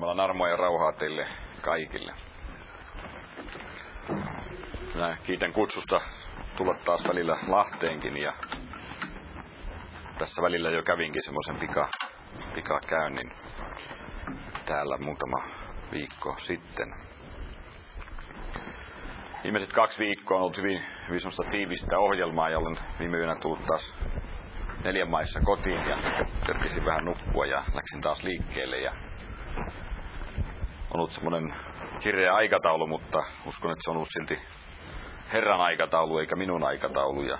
Jumalan armoa ja rauhaa teille kaikille. Minä kiitän kutsusta tulla taas välillä Lahteenkin ja tässä välillä jo kävinkin semmoisen pikakäynnin täällä muutama viikko sitten. Viimeiset 2 viikkoa on ollut hyvin semmoista tiivistä ohjelmaa ja olen viime yönä tullut taas 4 maissa kotiin ja kerkisin vähän nukkua ja läksin taas liikkeelle ja on ollut semmoinen kireä aikataulu, mutta uskon, että se on ollut silti Herran aikataulu eikä minun aikataulu. Ja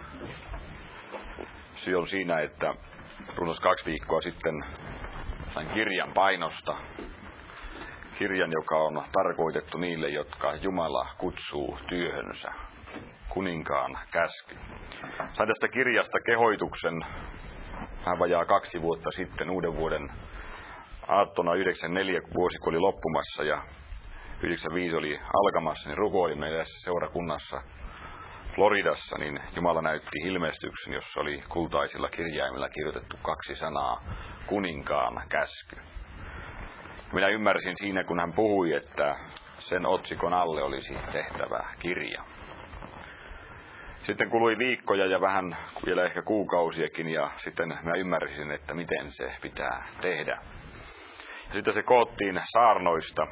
syy on siinä, että runsas 2 viikkoa sitten sain kirjan painosta. Kirjan, joka on tarkoitettu niille, jotka Jumala kutsuu työhönsä. Kuninkaan käsky. Sain tästä kirjasta kehoituksen vähän vajaa 2 vuotta sitten uuden vuoden aattona 94 vuosi, kun oli loppumassa ja 95 oli alkamassa, niin rukoilimme tässä seurakunnassa Floridassa, niin Jumala näytti ilmestyksen, jossa oli kultaisilla kirjaimilla kirjoitettu 2 sanaa, kuninkaan käsky. Minä ymmärsin siinä, kun hän puhui, että sen otsikon alle olisi tehtävä kirja. Sitten kului viikkoja ja vähän vielä ehkä kuukausiakin ja sitten mä ymmärsin, että miten se pitää tehdä. Ja sitten se koottiin saarnoista.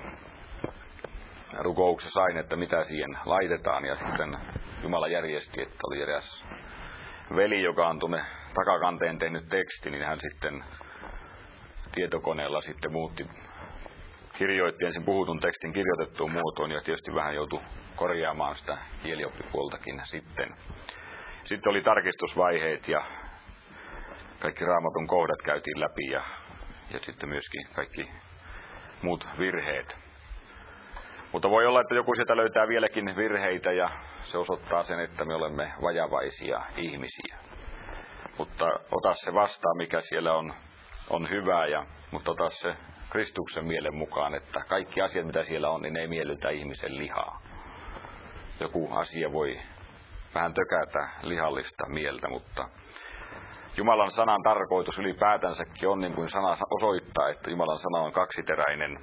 Rukouksessa sain, että mitä siihen laitetaan ja sitten Jumala järjesti, että oli eräs veli, joka on tuonne takakanteen tehnyt teksti, niin hän sitten tietokoneella sitten kirjoitti ensin puhutun tekstin kirjoitettuun muotoon ja tietysti vähän joutui korjaamaan sitä kielioppipuoltakin sitten. Sitten oli tarkistusvaiheet ja kaikki Raamatun kohdat käytiin läpi ja sitten myöskin kaikki muut virheet. Mutta voi olla, että joku sieltä löytää vieläkin virheitä ja se osoittaa sen, että me olemme vajavaisia ihmisiä. Mutta ota se vastaan, mikä siellä on hyvää, mutta ota se Kristuksen mielen mukaan, että kaikki asiat, mitä siellä on, niin ne ei miellytä ihmisen lihaa. Joku asia voi vähän tökätä lihallista mieltä, mutta Jumalan sanan tarkoitus ylipäätänsäkin on, niin kuin sana osoittaa, että Jumalan sana on kaksiteräinen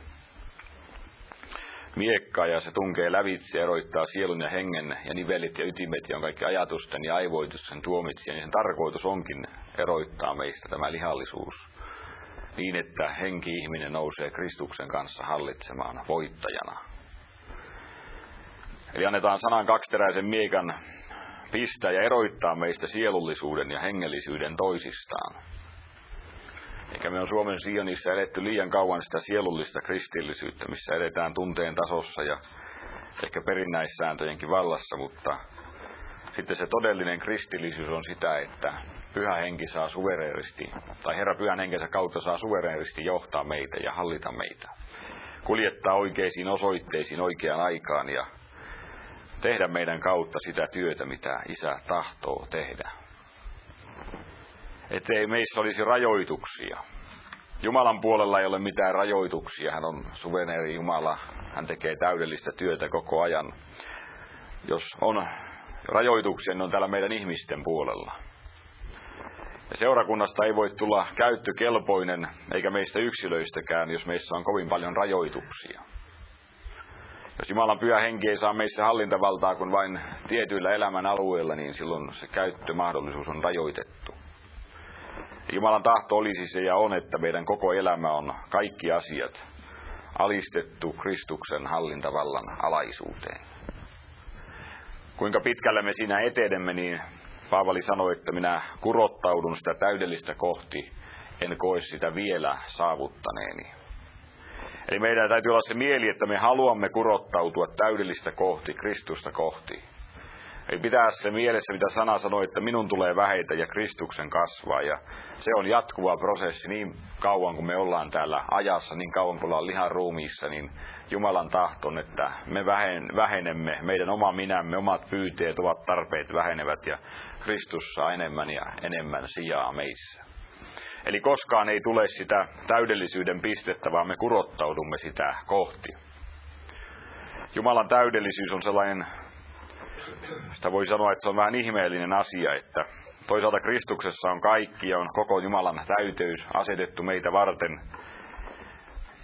miekka ja se tunkee lävitse ja eroittaa sielun ja hengen ja nivelit ja ytimet ja on kaikki ajatusten ja aivoitusten tuomitsija. Niin sen tarkoitus onkin eroittaa meistä tämä lihallisuus niin, että henki-ihminen nousee Kristuksen kanssa hallitsemaan voittajana. Eli annetaan sanan kaksiteräisen miekan pistää ja eroittaa meistä sielullisuuden ja hengellisyyden toisistaan. Eikä me on Suomen Sionissa eletty liian kauan sitä sielullista kristillisyyttä, missä edetään tunteen tasossa ja ehkä perinnäissääntöjenkin vallassa, mutta sitten se todellinen kristillisyys on sitä, että Pyhä Henki saa suvereenisti, tai Herra Pyhän Henkensä kautta saa suvereenisti johtaa meitä ja hallita meitä. Kuljettaa oikeisiin osoitteisiin oikeaan aikaan ja tehdä meidän kautta sitä työtä, mitä Isä tahtoo tehdä. Ettei meissä olisi rajoituksia. Jumalan puolella ei ole mitään rajoituksia. Hän on suvereeni Jumala. Hän tekee täydellistä työtä koko ajan. Jos on rajoituksia, niin on täällä meidän ihmisten puolella. Ja seurakunnasta ei voi tulla käyttökelpoinen, eikä meistä yksilöistäkään, jos meissä on kovin paljon rajoituksia. Jos Jumalan Pyhä Henki ei saa meissä hallintavaltaa kuin vain tietyillä elämän alueilla, niin silloin se käyttömahdollisuus on rajoitettu. Jumalan tahto olisi se ja on, että meidän koko elämä on kaikki asiat alistettu Kristuksen hallintavallan alaisuuteen. Kuinka pitkälle me siinä etenemme, niin Paavali sanoi, että minä kurottaudun sitä täydellistä kohti, en koe sitä vielä saavuttaneeni. Eli meidän täytyy olla se mieli, että me haluamme kurottautua täydellistä kohti, Kristusta kohti. Ei pitää se mielessä, mitä sana sanoi, että minun tulee vähetä ja Kristuksen kasvaa. Ja se on jatkuva prosessi niin kauan, kun me ollaan täällä ajassa, niin kauan kun ollaan lihan ruumiissa, niin Jumalan tahton, että me vähenemme, meidän oma minämme, omat pyyteet, ovat tarpeet vähenevät ja Kristus saa enemmän ja enemmän sijaa meissä. Eli koskaan ei tule sitä täydellisyyden pistettä, vaan me kurottaudumme sitä kohti. Jumalan täydellisyys on sellainen, sitä voi sanoa, että se on vähän ihmeellinen asia, että toisaalta Kristuksessa on kaikki ja on koko Jumalan täyteys asetettu meitä varten.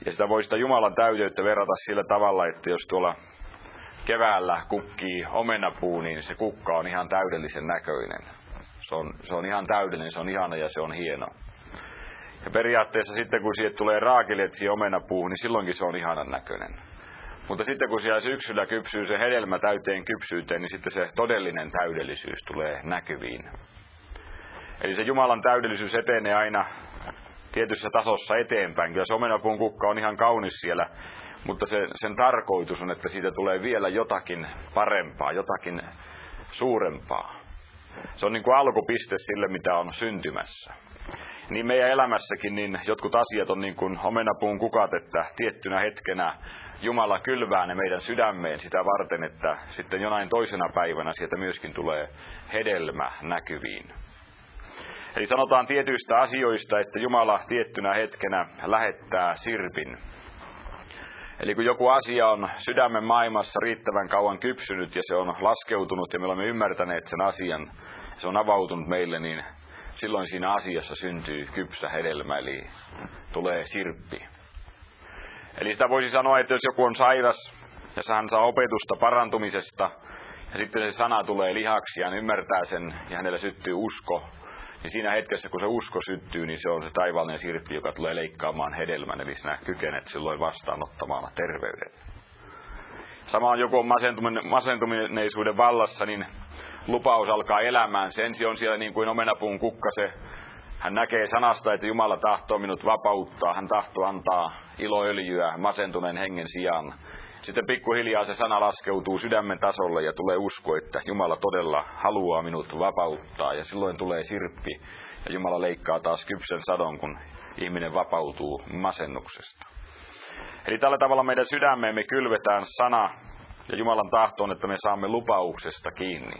Ja sitä voi sitä Jumalan täyteyttä verrata sillä tavalla, että jos tuolla keväällä kukkii omenapuu, niin se kukka on ihan täydellisen näköinen. Se on ihan täydellinen, se on ihana ja se on hieno. Ja periaatteessa sitten kun siihen tulee raakilet siihen omenapuuhun, niin silloinkin se on ihanan näköinen. Mutta sitten kun siellä syksyllä kypsyy se hedelmä täyteen kypsyyteen, niin sitten se todellinen täydellisyys tulee näkyviin. Eli se Jumalan täydellisyys etenee aina tietyssä tasossa eteenpäin. Kyllä se omenapuun kukka on ihan kaunis siellä, mutta sen tarkoitus on, että siitä tulee vielä jotakin parempaa, jotakin suurempaa. Se on niin kuin alkupiste sille, mitä on syntymässä. Niin meidän elämässäkin niin jotkut asiat on niin kuin omenapuun kukat, että tiettynä hetkenä Jumala kylvää ne meidän sydämeen sitä varten, että sitten jonain toisena päivänä sieltä myöskin tulee hedelmä näkyviin. Eli sanotaan tietyistä asioista, että Jumala tiettynä hetkenä lähettää sirpin. Eli kun joku asia on sydämen maailmassa riittävän kauan kypsynyt ja se on laskeutunut ja me olemme ymmärtäneet sen asian, se on avautunut meille, niin silloin siinä asiassa syntyy kypsä hedelmä, eli tulee sirppi. Eli sitä voisi sanoa, että jos joku on sairas ja hän saa opetusta parantumisesta ja sitten se sana tulee lihaksi ja hän ymmärtää sen ja hänellä syttyy usko, niin siinä hetkessä, kun se usko syttyy, niin se on se taivaallinen sirppi, joka tulee leikkaamaan hedelmän, eli sinä kykenet silloin vastaanottamaan terveyden. Samaan joku on masentuneisuuden vallassa, niin lupaus alkaa elämään. Se ensi on siellä niin kuin omenapuun kukka. Hän näkee sanasta, että Jumala tahtoo minut vapauttaa. Hän tahtoo antaa iloöljyä masentuneen hengen sijaan. Sitten pikkuhiljaa se sana laskeutuu sydämen tasolle ja tulee usko, että Jumala todella haluaa minut vapauttaa. Ja silloin tulee sirppi ja Jumala leikkaa taas kypsen sadon, kun ihminen vapautuu masennuksesta. Eli tällä tavalla meidän sydämeemme kylvetään sana ja Jumalan tahtoon, että me saamme lupauksesta kiinni.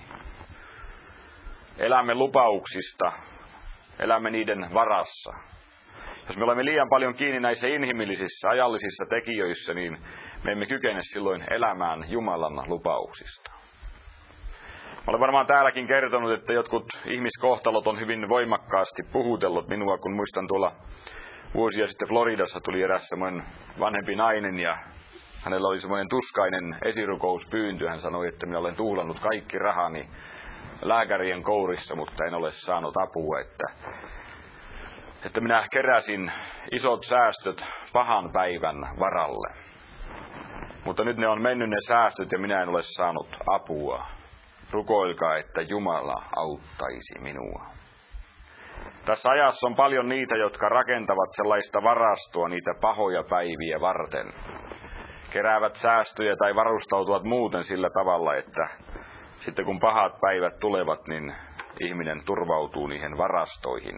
Elämme lupauksista, elämme niiden varassa. Jos me olemme liian paljon kiinni näissä inhimillisissä, ajallisissa tekijöissä, niin me emme kykene silloin elämään Jumalan lupauksista. Mä olen varmaan täälläkin kertonut, että jotkut ihmiskohtalot on hyvin voimakkaasti puhutellut minua, kun muistan tuolla vuosia sitten Floridassa tuli eräs semmoinen vanhempi nainen ja hänellä oli semmoinen tuskainen esirukouspyyntö. Hän sanoi, että minä olen tuhlannut kaikki rahani lääkärien kourissa, mutta en ole saanut apua, että minä keräsin isot säästöt pahan päivän varalle. Mutta nyt ne on mennyt ne säästöt ja minä en ole saanut apua. Rukoilkaa, että Jumala auttaisi minua. Tässä ajassa on paljon niitä, jotka rakentavat sellaista varastoa niitä pahoja päiviä varten. Keräävät säästöjä tai varustautuvat muuten sillä tavalla, että sitten kun pahat päivät tulevat, niin ihminen turvautuu niihin varastoihin.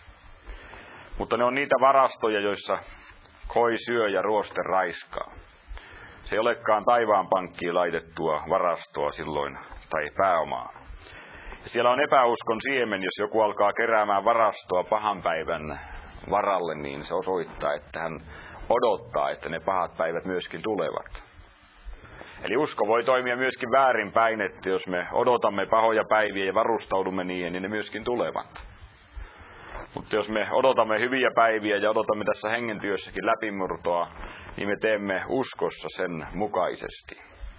Mutta ne on niitä varastoja, joissa koi syö ja ruoste raiskaa. Se ei olekaan taivaan pankkiin laitettua varastoa silloin tai pääomaa. Ja siellä on epäuskon siemen, jos joku alkaa keräämään varastoa pahan päivän varalle, niin se osoittaa, että hän odottaa, että ne pahat päivät myöskin tulevat. Eli usko voi toimia myöskin väärinpäin, että jos me odotamme pahoja päiviä ja varustaudumme niihin, niin ne myöskin tulevat. Mutta jos me odotamme hyviä päiviä ja odotamme tässä hengentyössäkin läpimurtoa, niin me teemme uskossa sen mukaisesti.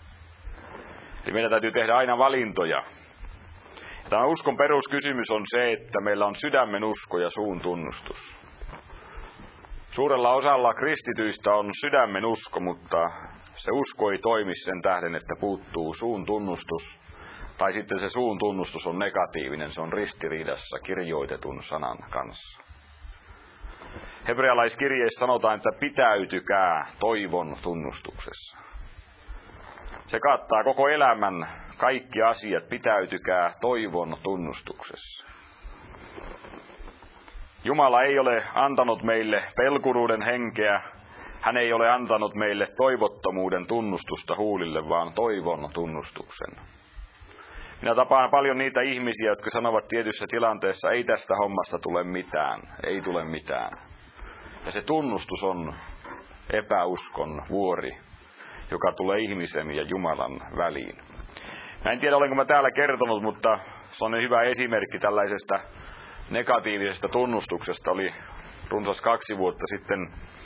Eli meidän täytyy tehdä aina valintoja. Tämä uskon peruskysymys on se, että meillä on sydämen usko ja suun tunnustus. Suurella osalla kristityistä on sydämen usko, mutta se usko ei toimi sen tähden, että puuttuu suun tunnustus. Tai sitten se suun tunnustus on negatiivinen, se on ristiriidassa kirjoitetun sanan kanssa. Hebrealaiskirjeessä sanotaan, että pitäytykää toivon tunnustuksessa. Se kattaa koko elämän kaikki asiat, pitäytykää toivon tunnustuksessa. Jumala ei ole antanut meille pelkuruuden henkeä, hän ei ole antanut meille toivottomuuden tunnustusta huulille, vaan toivon tunnustuksen. Minä tapaan paljon niitä ihmisiä, jotka sanovat tietyssä tilanteessa, ei tästä hommasta tule mitään, ei tule mitään. Ja se tunnustus on epäuskon vuori, joka tulee ihmisen ja Jumalan väliin. Mä en tiedä, olenko mä täällä kertonut, mutta se on hyvä esimerkki tällaisesta negatiivisesta tunnustuksesta. Oli runsas 2 vuotta sitten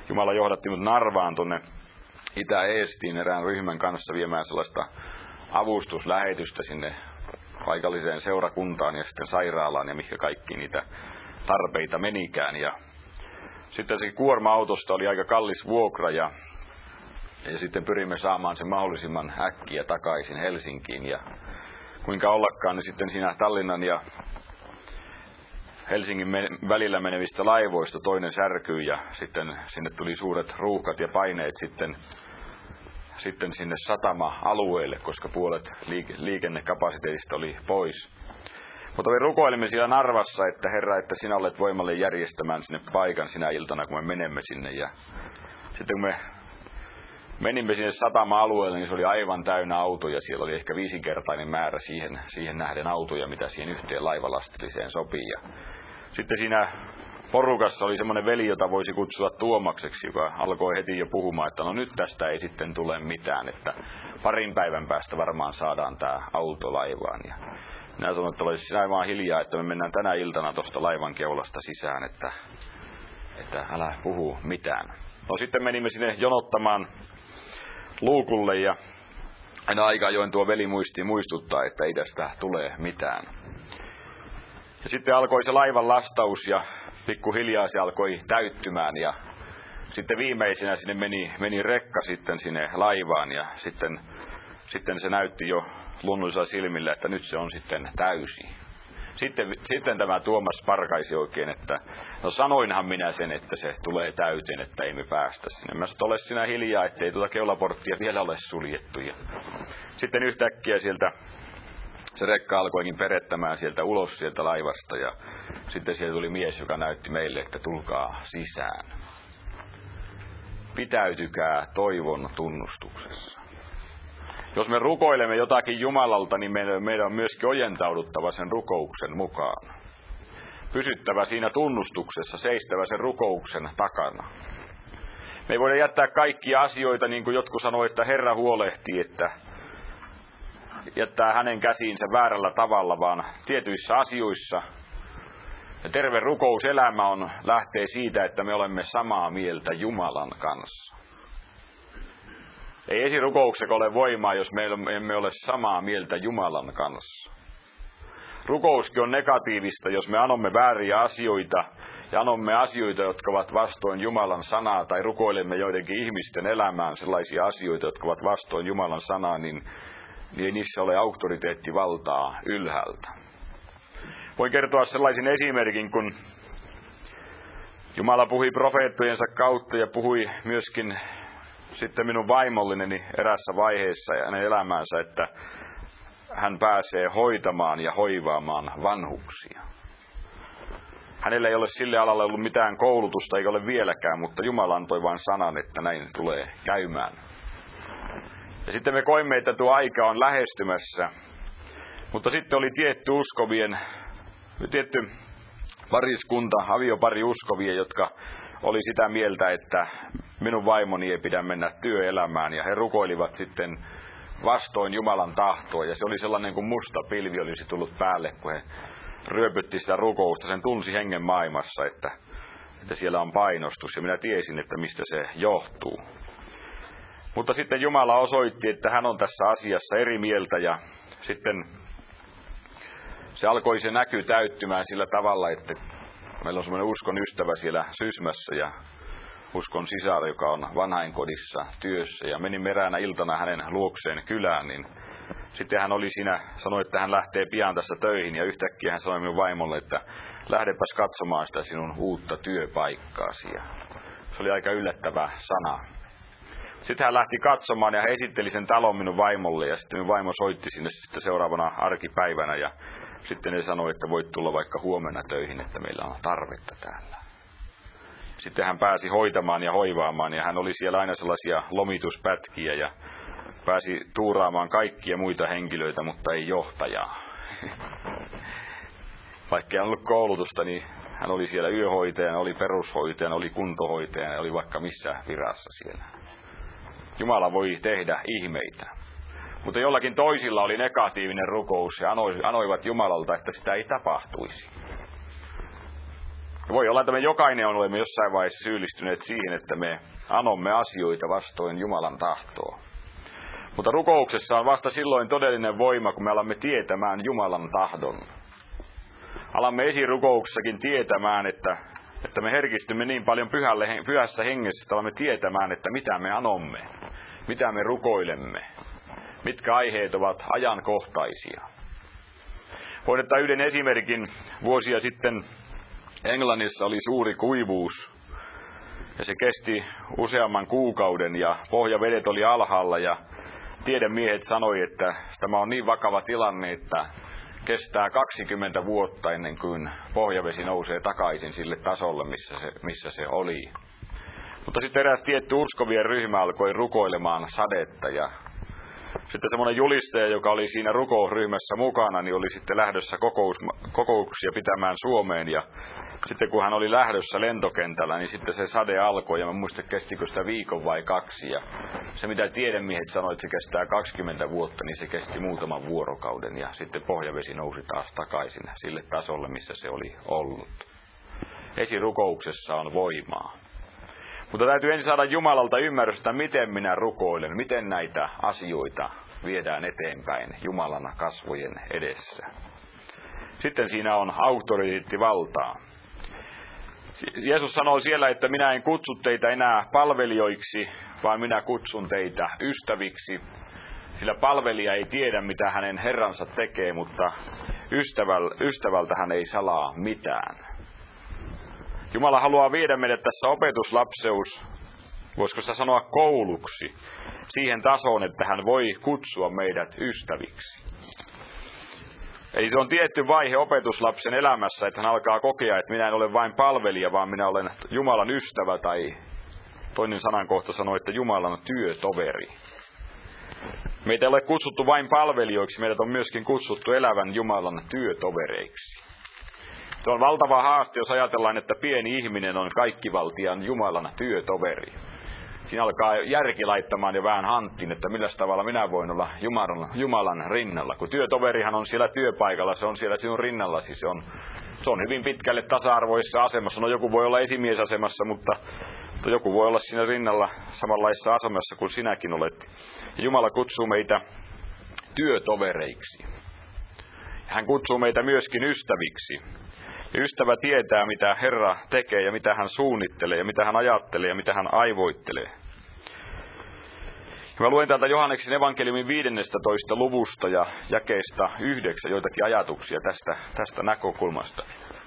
Jumala johdatti mut Narvaan tuonne Itä-Eestiin erään ryhmän kanssa viemään sellaista avustuslähetystä sinne paikalliseen seurakuntaan ja sitten sairaalaan ja mikä kaikki niitä tarpeita menikään. Ja sitten se kuorma-autosta oli aika kallis vuokra ja sitten pyrimme saamaan sen mahdollisimman äkkiä takaisin Helsinkiin. Ja kuinka ollakaan, niin sitten siinä Tallinnan ja Helsingin välillä menevistä laivoista toinen särkyi ja sitten sinne tuli suuret ruuhkat ja paineet sitten sinne satama-alueelle, koska puolet liikennekapasiteetista oli pois. Mutta me rukoilimme siellä Narvassa, että Herra, että sinä olet voimalle järjestämään sinne paikan sinä iltana, kun me menemme sinne. Ja sitten kun me menimme sinne satama-alueelle, niin se oli aivan täynnä autoja. Siellä oli ehkä 5-kertainen määrä siihen nähden autoja, mitä siihen yhteen laivalastilliseen sopii. Ja sitten siinä porukassa oli semmoinen veli, jota voisi kutsua Tuomakseksi, joka alkoi heti jo puhumaan, että no nyt tästä ei sitten tule mitään, että parin päivän päästä varmaan saadaan tämä auto laivaan. Ja minä sanoin, että olisi sinä vaan hiljaa, että me mennään tänä iltana tuosta laivan keulasta sisään, että älä puhu mitään. No sitten menimme sinne jonottamaan luukulle ja aina aika ajoin tuo veli muistuttaa, että ei tästä tule mitään. Ja sitten alkoi se laivan lastaus ja pikkuhiljaa se alkoi täyttymään ja sitten viimeisenä sinne meni rekka sitten sinne laivaan ja sitten se näytti jo luonnollisella silmillä, että nyt se on sitten täysi. Sitten tämä Tuomas parkaisi oikein, että no sanoinhan minä sen, että se tulee täyteen, että ei me päästä sinne. Mä sanoin, ole sinä hiljaa, ettei tuota keulaporttia vielä ole suljettu. Ja sitten yhtäkkiä sieltä se rekka alkoikin perettämään sieltä ulos sieltä laivasta ja sitten sieltä tuli mies, joka näytti meille, että tulkaa sisään. Pitäytykää toivon tunnustuksessa. Jos me rukoilemme jotakin Jumalalta, niin meidän on myöskin ojentauduttava sen rukouksen mukaan. Pysyttävä siinä tunnustuksessa, seistävä sen rukouksen takana. Me ei voida jättää kaikkia asioita, niin kuin jotkut sanoo, että Herra huolehtii, että jättää hänen käsiinsä väärällä tavalla, vaan tietyissä asioissa. Ja terve rukouselämä lähtee siitä, että me olemme samaa mieltä Jumalan kanssa. Ei esirukouksessa ole voimaa, jos me emme ole samaa mieltä Jumalan kanssa. Rukouskin on negatiivista, jos me anomme vääriä asioita ja anomme asioita, jotka ovat vastoin Jumalan sanaa, tai rukoilemme joidenkin ihmisten elämään sellaisia asioita, jotka ovat vastoin Jumalan sanaa, niin ei niissä ole auktoriteettivaltaa ylhäältä. Voin kertoa sellaisen esimerkin, kun Jumala puhui profeettojensa kautta ja puhui myöskin sitten minun vaimolleni erässä vaiheessa ja hänen elämäänsä, että hän pääsee hoitamaan ja hoivaamaan vanhuksia. Hänellä ei ole sille alalle ollut mitään koulutusta, eikä ole vieläkään, mutta Jumala antoi vain sanan, että näin tulee käymään. Ja sitten me koimme, että tuo aika on lähestymässä, mutta sitten oli tietty pariskunta, aviopari uskovia, jotka oli sitä mieltä, että minun vaimoni ei pidä mennä työelämään, ja he rukoilivat sitten vastoin Jumalan tahtoa, ja se oli sellainen kuin musta pilvi olisi tullut päälle, kun he ryöpytti sitä rukousta. Sen tunsi hengen maailmassa, että siellä on painostus, ja minä tiesin, että mistä se johtuu. Mutta sitten Jumala osoitti, että hän on tässä asiassa eri mieltä, ja sitten se alkoi se näky täyttymään sillä tavalla, että meillä on semmoinen uskon ystävä siellä Sysmässä ja uskon sisar, joka on vanhainkodissa työssä. Ja menin eräänä iltana hänen luokseen kylään, niin sitten hän oli siinä, sanoi, että hän lähtee pian tässä töihin. Ja yhtäkkiä hän sanoi minun vaimolle, että lähdepäs katsomaan sitä sinun uutta työpaikkaasi. Ja se oli aika yllättävä sana. Sitten hän lähti katsomaan ja hän esitteli sen talon minun vaimolle. Ja sitten minun vaimo soitti sinne sitten seuraavana arkipäivänä. Ja sitten ne sanoi, että voit tulla vaikka huomenna töihin, että meillä on tarvetta täällä. Sitten hän pääsi hoitamaan ja hoivaamaan ja hän oli siellä aina sellaisia lomituspätkiä ja pääsi tuuraamaan kaikkia muita henkilöitä, mutta ei johtajaa. Vaikka ei ollut koulutusta, niin hän oli siellä yöhoitajana, oli perushoitajana, oli kuntohoitajana ja oli vaikka missä virassa siellä. Jumala voi tehdä ihmeitä. Mutta jollakin toisilla oli negatiivinen rukous ja anoivat Jumalalta, että sitä ei tapahtuisi. Voi olla, että me jokainen olemme jossain vaiheessa syyllistyneet siihen, että me anomme asioita vastoin Jumalan tahtoa. Mutta rukouksessa on vasta silloin todellinen voima, kun me alamme tietämään Jumalan tahdon. Alamme esirukouksessakin tietämään, että me herkistymme niin paljon pyhässä hengessä, että alamme tietämään, että mitä me anomme, mitä me rukoilemme, mitkä aiheet ovat ajankohtaisia. Voin ottaa yhden esimerkin. Vuosia sitten Englannissa oli suuri kuivuus ja se kesti useamman kuukauden ja pohjavedet oli alhaalla ja tiedemiehet sanoi, että tämä on niin vakava tilanne, että kestää 20 vuotta ennen kuin pohjavesi nousee takaisin sille tasolle, missä se oli. Mutta sitten eräs tietty uskovien ryhmä alkoi rukoilemaan sadetta ja sitten semmoinen julistaja, joka oli siinä rukousryhmässä mukana, niin oli sitten lähdössä kokouksia pitämään Suomeen. Ja sitten kun hän oli lähdössä lentokentällä, niin sitten se sade alkoi. Ja mä muistan, kestikö sitä viikon vai 2. Ja se mitä tiedemiehet sanoivat, että se kestää 20 vuotta, niin se kesti muutaman vuorokauden. Ja sitten pohjavesi nousi taas takaisin sille tasolle, missä se oli ollut. Esirukouksessa on voimaa. Mutta täytyy ensin saada Jumalalta ymmärrystä, miten minä rukoilen, miten näitä asioita viedään eteenpäin Jumalan kasvojen edessä. Sitten siinä on auktoriteettivaltaa. Jeesus sanoo siellä, että minä en kutsu teitä enää palvelijoiksi, vaan minä kutsun teitä ystäviksi. Sillä palvelija ei tiedä, mitä hänen herransa tekee, mutta ystävältä hän ei salaa mitään. Jumala haluaa viedä meidät tässä opetuslapseus, voisiko sitä sanoa kouluksi, siihen tasoon, että hän voi kutsua meidät ystäviksi. Eli se on tietty vaihe opetuslapsen elämässä, että hän alkaa kokea, että minä en ole vain palvelija, vaan minä olen Jumalan ystävä, tai toinen sanankohta sanoo, että Jumalan työtoveri. Meitä ei ole kutsuttu vain palvelijoiksi, meidät on myöskin kutsuttu elävän Jumalan työtovereiksi. Se on valtava haaste, jos ajatellaan, että pieni ihminen on kaikkivaltiaan Jumalan työtoveri. Siinä alkaa järki laittamaan jo vähän hanttiin, että millä tavalla minä voin olla Jumalan rinnalla. Kun työtoverihan on siellä työpaikalla, se on siellä sinun rinnallasi. Se on hyvin pitkälle tasa-arvoisessa asemassa. No joku voi olla esimiesasemassa, mutta joku voi olla siinä rinnalla samanlaisessa asemassa kuin sinäkin olet. Ja Jumala kutsuu meitä työtovereiksi. Ja hän kutsuu meitä myöskin ystäviksi. Ja ystävä tietää, mitä Herra tekee ja mitä hän suunnittelee ja mitä hän ajattelee ja mitä hän aivoittelee. Ja mä luen täältä Johanneksen evankeliumin 15. luvusta ja jakeesta 9 joitakin ajatuksia tästä näkökulmasta.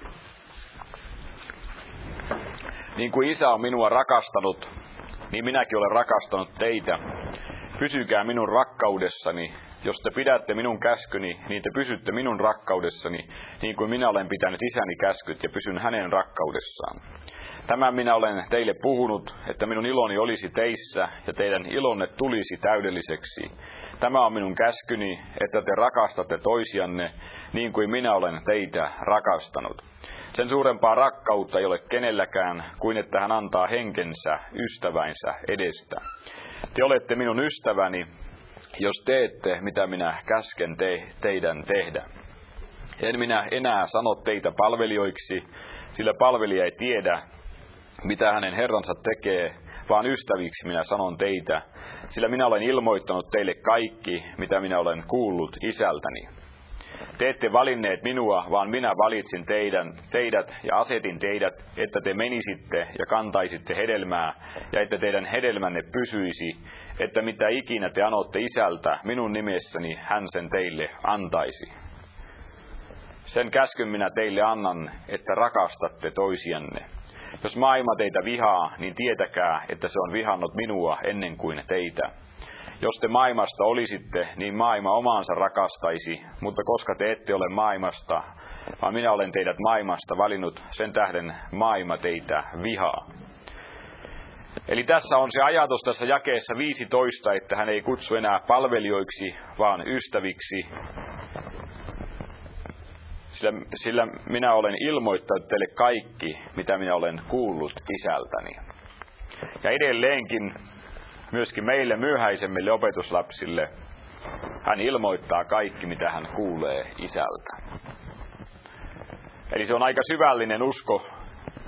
Niin kuin Isä on minua rakastanut, niin minäkin olen rakastanut teitä. Pysykää minun rakkaudessani. Jos te pidätte minun käskyni, niin te pysytte minun rakkaudessani, niin kuin minä olen pitänyt Isäni käskyt ja pysyn hänen rakkaudessaan. Tämän minä olen teille puhunut, että minun iloni olisi teissä ja teidän ilonne tulisi täydelliseksi. Tämä on minun käskyni, että te rakastatte toisianne, niin kuin minä olen teitä rakastanut. Sen suurempaa rakkautta ei ole kenelläkään, kuin että hän antaa henkensä ystäväinsä edestä. Te olette minun ystäväni, jos teette, mitä minä käsken teidän tehdä. En minä enää sano teitä palvelijoiksi, sillä palvelija ei tiedä, mitä hänen herransa tekee, vaan ystäviksi minä sanon teitä, sillä minä olen ilmoittanut teille kaikki, mitä minä olen kuullut Isältäni. Te ette valinneet minua, vaan minä valitsin teidät ja asetin teidät, että te menisitte ja kantaisitte hedelmää, ja että teidän hedelmänne pysyisi, että mitä ikinä te anotte Isältä minun nimessäni, hän sen teille antaisi. Sen käskyn minä teille annan, että rakastatte toisianne. Jos maailma teitä vihaa, niin tietäkää, että se on vihannut minua ennen kuin teitä. Jos te maailmasta olisitte, niin maailma omaansa rakastaisi, mutta koska te ette ole maailmasta, vaan minä olen teidät maailmasta valinnut, sen tähden maailma teitä vihaa. Eli tässä on se ajatus tässä jakeessa 15, että hän ei kutsu enää palvelijoiksi, vaan ystäviksi. Sillä minä olen ilmoittanut teille kaikki, mitä minä olen kuullut Isältäni. Ja edelleenkin myöskin meille myöhäisemmille opetuslapsille hän ilmoittaa kaikki, mitä hän kuulee Isältä. Eli se on aika syvällinen usko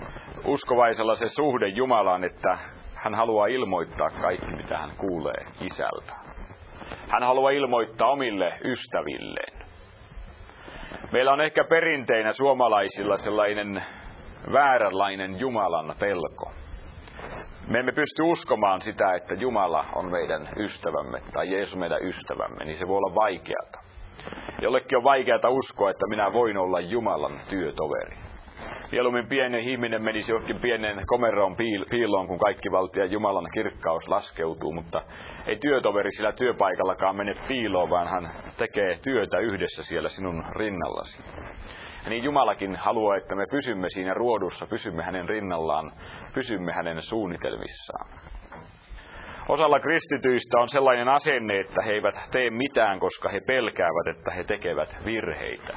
uskovaisella se suhde Jumalaan, että hän haluaa ilmoittaa kaikki, mitä hän kuulee Isältä. Hän haluaa ilmoittaa omille ystävilleen. Meillä on ehkä perinteinä suomalaisilla sellainen vääränlainen Jumalan pelko. Me emme pysty uskomaan sitä, että Jumala on meidän ystävämme tai Jeesus meidän ystävämme, niin se voi olla vaikeata. Jollekin on vaikeata uskoa, että minä voin olla Jumalan työtoveri. Mieluummin pieni ihminen menisi johonkin pienen komeroon piiloon, kun kaikki valtia Jumalan kirkkaus laskeutuu, mutta ei työtoveri sillä työpaikallakaan mene piiloon, vaan hän tekee työtä yhdessä siellä sinun rinnallasi. Ja niin Jumalakin haluaa, että me pysymme siinä ruodussa, pysymme hänen rinnallaan, pysymme hänen suunnitelmissaan. Osalla kristityistä on sellainen asenne, että he eivät tee mitään, koska he pelkäävät, että he tekevät virheitä.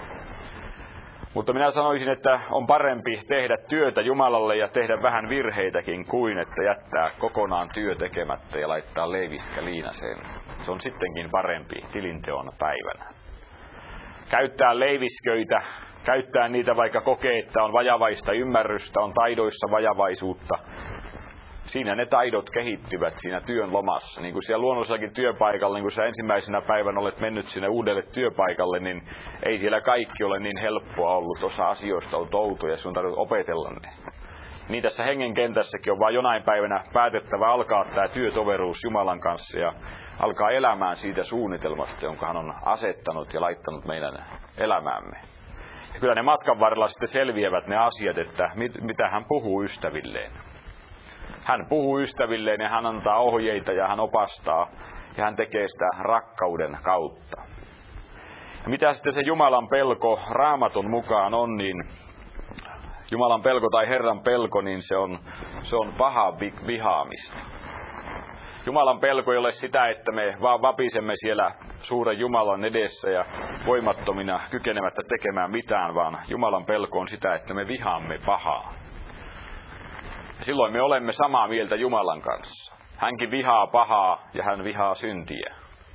Mutta minä sanoisin, että on parempi tehdä työtä Jumalalle ja tehdä vähän virheitäkin kuin että jättää kokonaan työ tekemättä ja laittaa leiviskä liinaseen. Se on sittenkin parempi tilinteon päivänä. Käyttää leivisköitä, käyttää niitä vaikka kokee, että on vajavaista ymmärrystä, on taidoissa vajavaisuutta. Siinä ne taidot kehittyvät siinä työn lomassa. Niin kuin siellä luonnollisellakin työpaikalla, niin kuin sä ensimmäisenä päivänä olet mennyt sinne uudelle työpaikalle, niin ei siellä kaikki ole niin helppoa ollut. Osa asioista on outoja, sun tarvitsee opetella ne. Niin tässä hengen kentässäkin on vaan jonain päivänä päätettävä alkaa tämä työtoveruus Jumalan kanssa ja alkaa elämään siitä suunnitelmasta, jonka hän on asettanut ja laittanut meidän elämäämme. Ja kyllä ne matkan varrella sitten selviävät ne asiat, että mitä hän puhuu ystävilleen. Hän puhuu ystävilleen ja hän antaa ohjeita ja hän opastaa ja hän tekee sitä rakkauden kautta. Ja mitä sitten se Jumalan pelko Raamatun mukaan on, niin Jumalan pelko tai Herran pelko, niin se on pahaa vihaamista. Jumalan pelko ei ole sitä, että me vaan vapisemme siellä suuren Jumalan edessä ja voimattomina kykenemättä tekemään mitään, vaan Jumalan pelko on sitä, että me vihaamme pahaa. Silloin me olemme samaa mieltä Jumalan kanssa. Hänkin vihaa pahaa ja hän vihaa syntiä.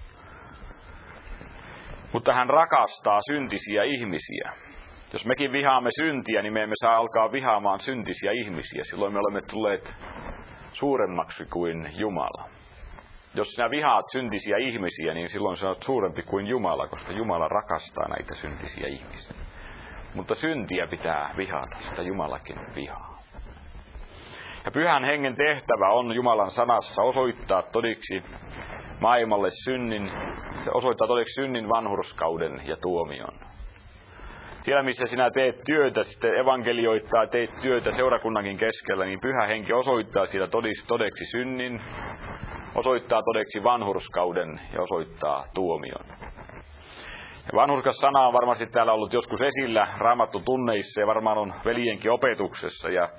Mutta hän rakastaa syntisiä ihmisiä. Jos mekin vihaamme syntiä, niin me emme saa alkaa vihaamaan syntisiä ihmisiä. Silloin me olemme tulleet suuremmaksi kuin Jumala. Jos sinä vihaat syntisiä ihmisiä, niin silloin sinä olet suurempi kuin Jumala, koska Jumala rakastaa näitä syntisiä ihmisiä. Mutta syntiä pitää vihata, sitä Jumalakin vihaa. Ja Pyhän Hengen tehtävä on Jumalan sanassa osoittaa todiksi maailmalle synnin, vanhurskauden ja tuomion. Siellä missä sinä teet työtä, sitten evankelioittaa, teet työtä seurakunnankin keskellä, niin Pyhä Henki osoittaa siellä todeksi synnin, osoittaa todeksi vanhurskauden ja osoittaa tuomion. Ja vanhurskas sana on varmasti täällä ollut joskus esillä raamattutunneissa ja varmaan on veljenkin opetuksessa ja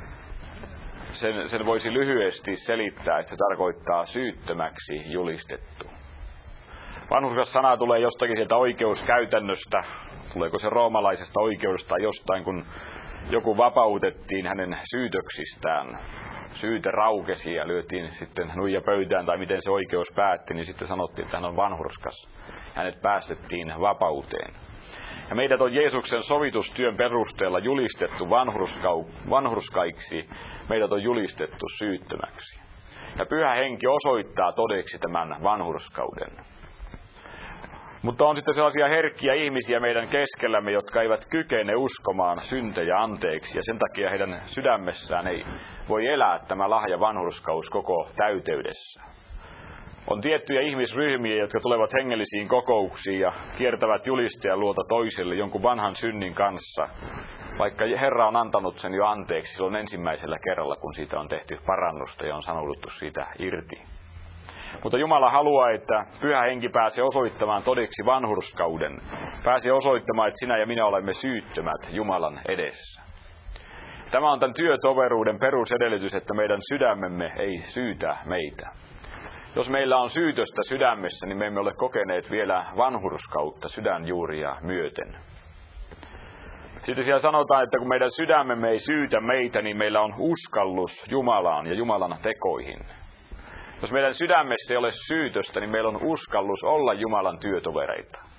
sen voisi lyhyesti selittää, että se tarkoittaa syyttömäksi julistettu. Vanhurskas sana tulee jostakin sieltä oikeuskäytännöstä. Tuleeko se roomalaisesta oikeudesta tai jostain, kun joku vapautettiin hänen syytöksistään. Syyte raukesi ja lyötiin sitten nuija pöytään tai miten se oikeus päätti, niin sitten sanottiin, että hän on vanhurskas. Hänet päästettiin vapauteen. Ja meidät on Jeesuksen sovitustyön perusteella julistettu vanhurskaiksi, meidät on julistettu syyttömäksi. Ja Pyhä Henki osoittaa todeksi tämän vanhurskauden. Mutta on sitten sellaisia herkkiä ihmisiä meidän keskellämme, jotka eivät kykene uskomaan syntejä anteeksi. Ja sen takia heidän sydämessään ei voi elää tämä lahja vanhurskaus koko täyteydessä. On tiettyjä ihmisryhmiä, jotka tulevat hengellisiin kokouksiin ja kiertävät julistajan luota toiselle jonkun vanhan synnin kanssa. Vaikka Herra on antanut sen jo anteeksi silloin ensimmäisellä kerralla, kun siitä on tehty parannusta ja on sanouduttu siitä irti. Mutta Jumala haluaa, että Pyhä Henki pääsee osoittamaan todeksi vanhurskauden. Pääsee osoittamaan, että sinä ja minä olemme syyttömät Jumalan edessä. Tämä on tämän työtoveruuden perusedellytys, että meidän sydämemme ei syytä meitä. Jos meillä on syytöstä sydämessä, niin me emme ole kokeneet vielä vanhurskautta sydänjuuria myöten. Sitten siellä sanotaan, että kun meidän sydämemme ei syytä meitä, niin meillä on uskallus Jumalaan ja Jumalan tekoihin. Jos meidän sydämessä ei ole syytöstä, niin meillä on uskallus olla Jumalan työtovereita.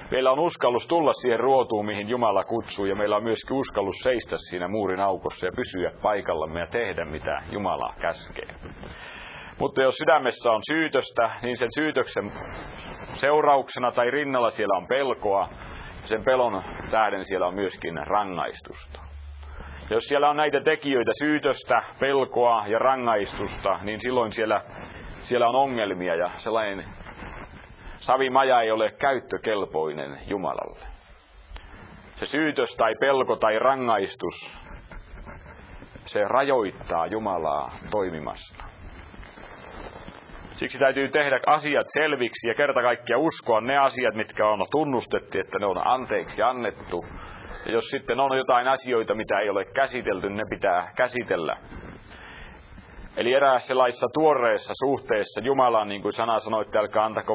Meillä on uskallus tulla siihen ruotuun, mihin Jumala kutsuu, ja meillä on myöskin uskallus seistä siinä muurin aukossa ja pysyä paikallamme ja tehdä, mitä Jumala käskee. Mutta jos sydämessä on syytöstä, niin sen syytöksen seurauksena tai rinnalla siellä on pelkoa, ja sen pelon tähden siellä on myöskin rangaistusta. Ja jos siellä on näitä tekijöitä, syytöstä, pelkoa ja rangaistusta, niin silloin siellä on ongelmia ja sellainen savimaja ei ole käyttökelpoinen Jumalalle. Se syytös tai pelko tai rangaistus, se rajoittaa Jumalaa toimimasta. Siksi täytyy tehdä asiat selviksi ja kerta kaikkiaan uskoa ne asiat, mitkä on tunnustettu, että ne on anteeksi annettu. Ja jos sitten on jotain asioita, mitä ei ole käsitelty, ne pitää käsitellä. Eli eräässä laissa tuoreessa suhteessa Jumalaan, niin kuin sana sanoi, että älkää antako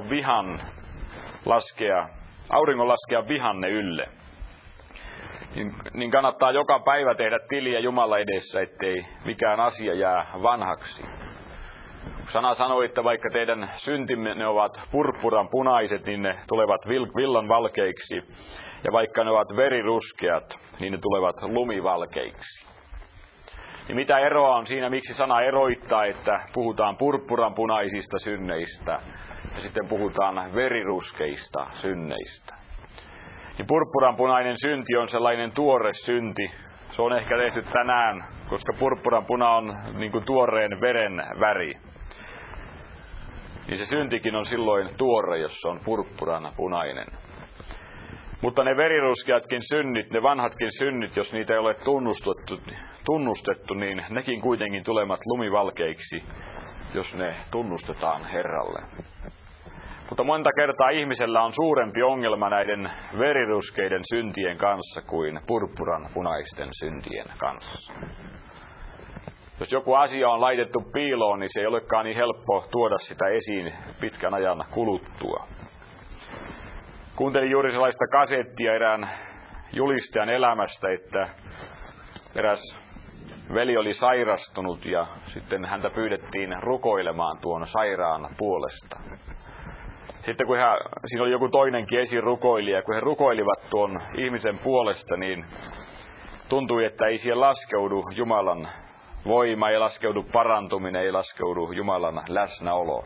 auringon laskea vihanne ylle. Niin kannattaa joka päivä tehdä tiliä Jumala edessä, ettei mikään asia jää vanhaksi. Sana sanoi, että vaikka teidän syntimme ne ovat purppuran punaiset, niin ne tulevat villan valkeiksi. Ja vaikka ne ovat veriruskeat, niin ne tulevat lumivalkeiksi. Ja mitä eroa on siinä, miksi sana eroittaa, että puhutaan purppuran punaisista synneistä ja sitten puhutaan veriruskeista synneistä. Niin purppuranpunainen synti on sellainen tuore synti. Se on ehkä tehty tänään, koska purppuranpuna on niin kuin tuoreen veren väri. Niin se syntikin on silloin tuore, jos se on purppuranpunainen. Mutta ne veriruskeatkin synnit, ne vanhatkin synnit, jos niitä ei ole tunnustettu, niin nekin kuitenkin tulevat lumivalkeiksi, jos ne tunnustetaan Herralle. Mutta monta kertaa ihmisellä on suurempi ongelma näiden veriruskeiden syntien kanssa kuin purppuran punaisten syntien kanssa. Jos joku asia on laitettu piiloon, niin se ei olekaan niin helppo tuoda sitä esiin pitkän ajan kuluttua. Kuuntelin juuri sellaista kasettia erään julistajan elämästä, että eräs veli oli sairastunut ja sitten häntä pyydettiin rukoilemaan tuon sairaan puolesta. Sitten kun siinä oli joku toinenkin esirukoilija, kun he rukoilivat tuon ihmisen puolesta, niin tuntui, että ei siellä laskeudu Jumalan voima, ei laskeudu parantuminen, ei laskeudu Jumalan läsnäolo.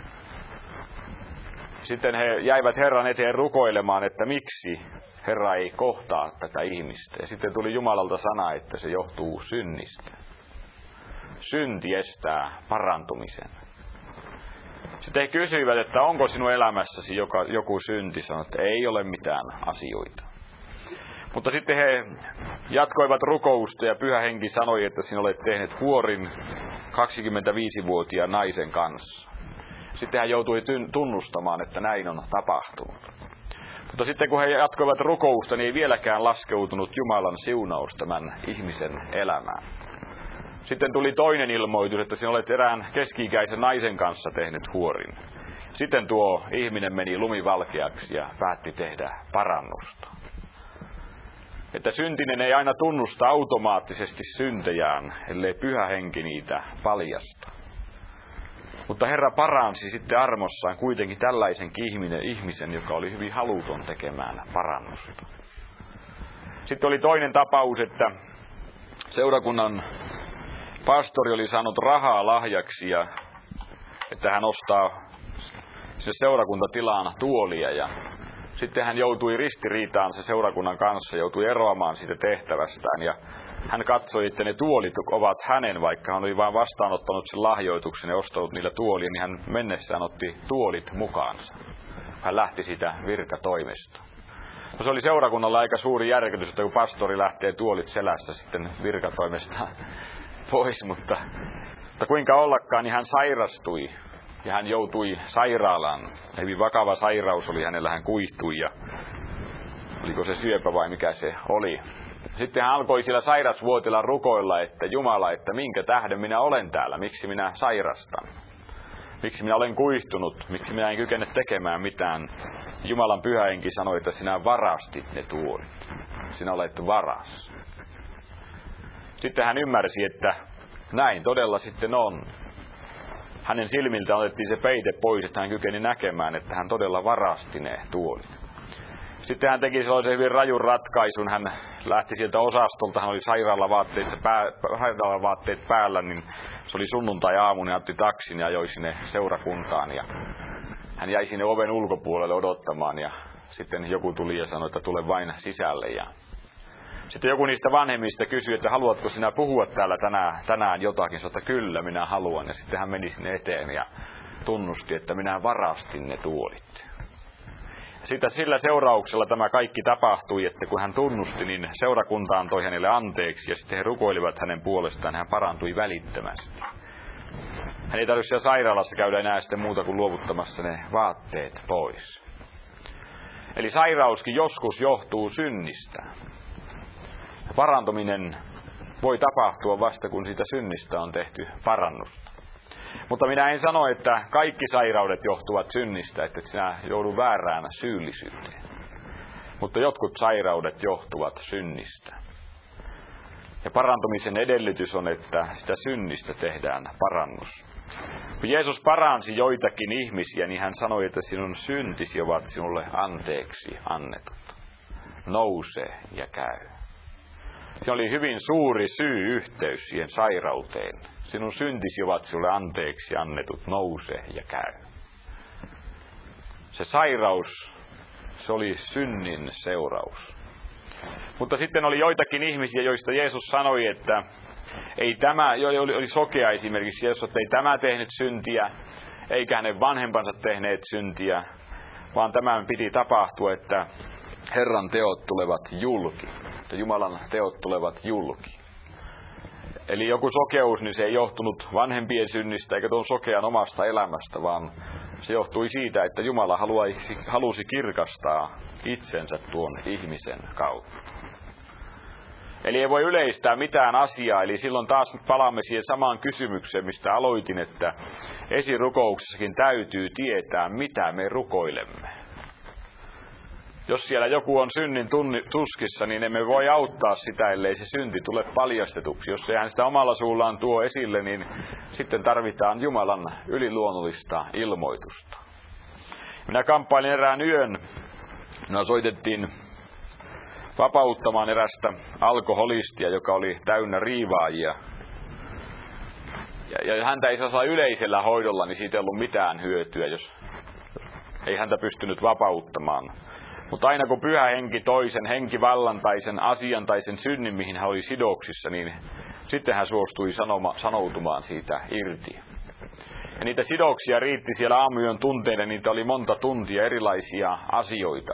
Sitten he jäivät Herran eteen rukoilemaan, että miksi Herra ei kohtaa tätä ihmistä. Ja sitten tuli Jumalalta sana, että se johtuu synnistä. Synti estää parantumisen. Sitten he kysyivät, että onko sinun elämässäsi joku synti. Sanoivat, että ei ole mitään asioita. Mutta sitten he jatkoivat rukousta ja Pyhä Henki sanoi, että sinä olet tehnyt huorin 25-vuotiaan naisen kanssa. Sitten hän joutui tunnustamaan, että näin on tapahtunut. Mutta sitten kun he jatkoivat rukousta, niin ei vieläkään laskeutunut Jumalan siunaus tämän ihmisen elämään. Sitten tuli toinen ilmoitus, että sinä olet erään keski-ikäisen naisen kanssa tehnyt huorin. Sitten tuo ihminen meni lumivalkeaksi ja päätti tehdä parannusta. Että syntinen ei aina tunnusta automaattisesti syntejään, ellei Pyhä Henki niitä paljasta. Mutta Herra paransi sitten armossaan kuitenkin tällaisenkin ihmisen, joka oli hyvin haluton tekemään parannusta. Sitten oli toinen tapaus, että seurakunnan pastori oli saanut rahaa lahjaksi ja että hän ostaa seurakuntatilaan tuolia ja sitten hän joutui ristiriitaan se seurakunnan kanssa, joutui eroamaan siitä tehtävästään ja hän katsoi, että ne tuolit ovat hänen, vaikka hän oli vain vastaanottanut sen lahjoituksen ja ostanut niillä tuolia, niin hän mennessään otti tuolit mukaansa. Hän lähti siitä virkatoimesta. No, se oli seurakunnalla aika suuri järkytys, että kun pastori lähtee tuolit selässä sitten virkatoimesta pois, mutta kuinka ollakaan, niin hän sairastui ja hän joutui sairaalaan. Hyvin vakava sairaus oli hänellä, hän kuihtui ja oliko se syöpä vai mikä se oli. Sitten hän alkoi siellä sairasvuotilla rukoilla, että Jumala, että minkä tähden minä olen täällä, miksi minä sairastan. Miksi minä olen kuihtunut, miksi minä en kykene tekemään mitään. Jumalan Pyhä Henki sanoi, että sinä varastit ne tuolit. Sinä olet varas. Sitten hän ymmärsi, että näin todella sitten on. Hänen silmiltä otettiin se peite pois, että hän kykeni näkemään, että hän todella varasti ne tuolit. Sitten hän teki sellaisen hyvin rajun ratkaisun. Hän lähti sieltä osastolta, hän oli sairaalavaatteet päällä, niin se oli sunnuntai-aamu, niin otti taksin ja ajoi sinne seurakuntaan. Ja hän jäi sinne oven ulkopuolelle odottamaan ja sitten joku tuli ja sanoi, että tule vain sisälle. Ja sitten joku niistä vanhemmista kysyi, että haluatko sinä puhua täällä tänään jotakin? Sanoi, että kyllä, minä haluan. Ja sitten hän meni sinne eteen ja tunnusti, että minä varastin ne tuolit. Sitten sillä seurauksella tämä kaikki tapahtui, että kun hän tunnusti, niin seurakunta antoi hänelle anteeksi ja sitten he rukoilivat hänen puolestaan, hän parantui välittömästi. Hän ei tarvitse siellä sairaalassa käydä enää sitten muuta kuin luovuttamassa ne vaatteet pois. Eli sairauskin joskus johtuu synnistä. Parantuminen voi tapahtua vasta, kun siitä synnistä on tehty parannusta. Mutta minä en sano, että kaikki sairaudet johtuvat synnistä, että sinä joudut väärään syyllisyyteen. Mutta jotkut sairaudet johtuvat synnistä. Ja parantumisen edellytys on, että sitä synnistä tehdään parannus. Kun Jeesus paransi joitakin ihmisiä, niin hän sanoi, että sinun syntisi ovat sinulle anteeksi annetut. Nouse ja käy. Se oli hyvin suuri syy-yhteys siihen sairauteen. Sinun syntisi ovat sinulle anteeksi annetut, nouse ja käy. Se sairaus, se oli synnin seuraus. Mutta sitten oli joitakin ihmisiä, joista Jeesus sanoi, että ei tämä, oli sokea esimerkiksi Jeesus, että ei tämä tehnyt syntiä, eikä hänen vanhempansa tehneet syntiä, vaan tämän piti tapahtua, että Herran teot tulevat julki, että Jumalan teot tulevat julki. Eli joku sokeus, niin se ei johtunut vanhempien synnistä eikä tuon sokean omasta elämästä, vaan se johtui siitä, että Jumala halusi kirkastaa itsensä tuon ihmisen kautta. Eli ei voi yleistää mitään asiaa, eli silloin taas palaamme siihen samaan kysymykseen, mistä aloitin, että esirukouksessakin täytyy tietää, mitä me rukoilemme. Jos siellä joku on synnin tuskissa, niin emme voi auttaa sitä, ellei se synti tule paljastetuksi. Jos hän sitä omalla suullaan tuo esille, niin sitten tarvitaan Jumalan yliluonnollista ilmoitusta. Minä kamppailin erään yön. Minä soitettiin vapauttamaan erästä alkoholistia, joka oli täynnä riivaajia. Ja häntä ei saa yleisellä hoidolla, niin siitä ei ollut mitään hyötyä, jos ei häntä pystynyt vapauttamaan. Mutta aina kun Pyhä Henki toi sen henkivallan tai sen asian tai sen synnin, mihin hän oli sidoksissa, niin sitten hän suostui sanoutumaan siitä irti. Ja niitä sidoksia riitti siellä aamuyön tunteille, niitä oli monta tuntia erilaisia asioita.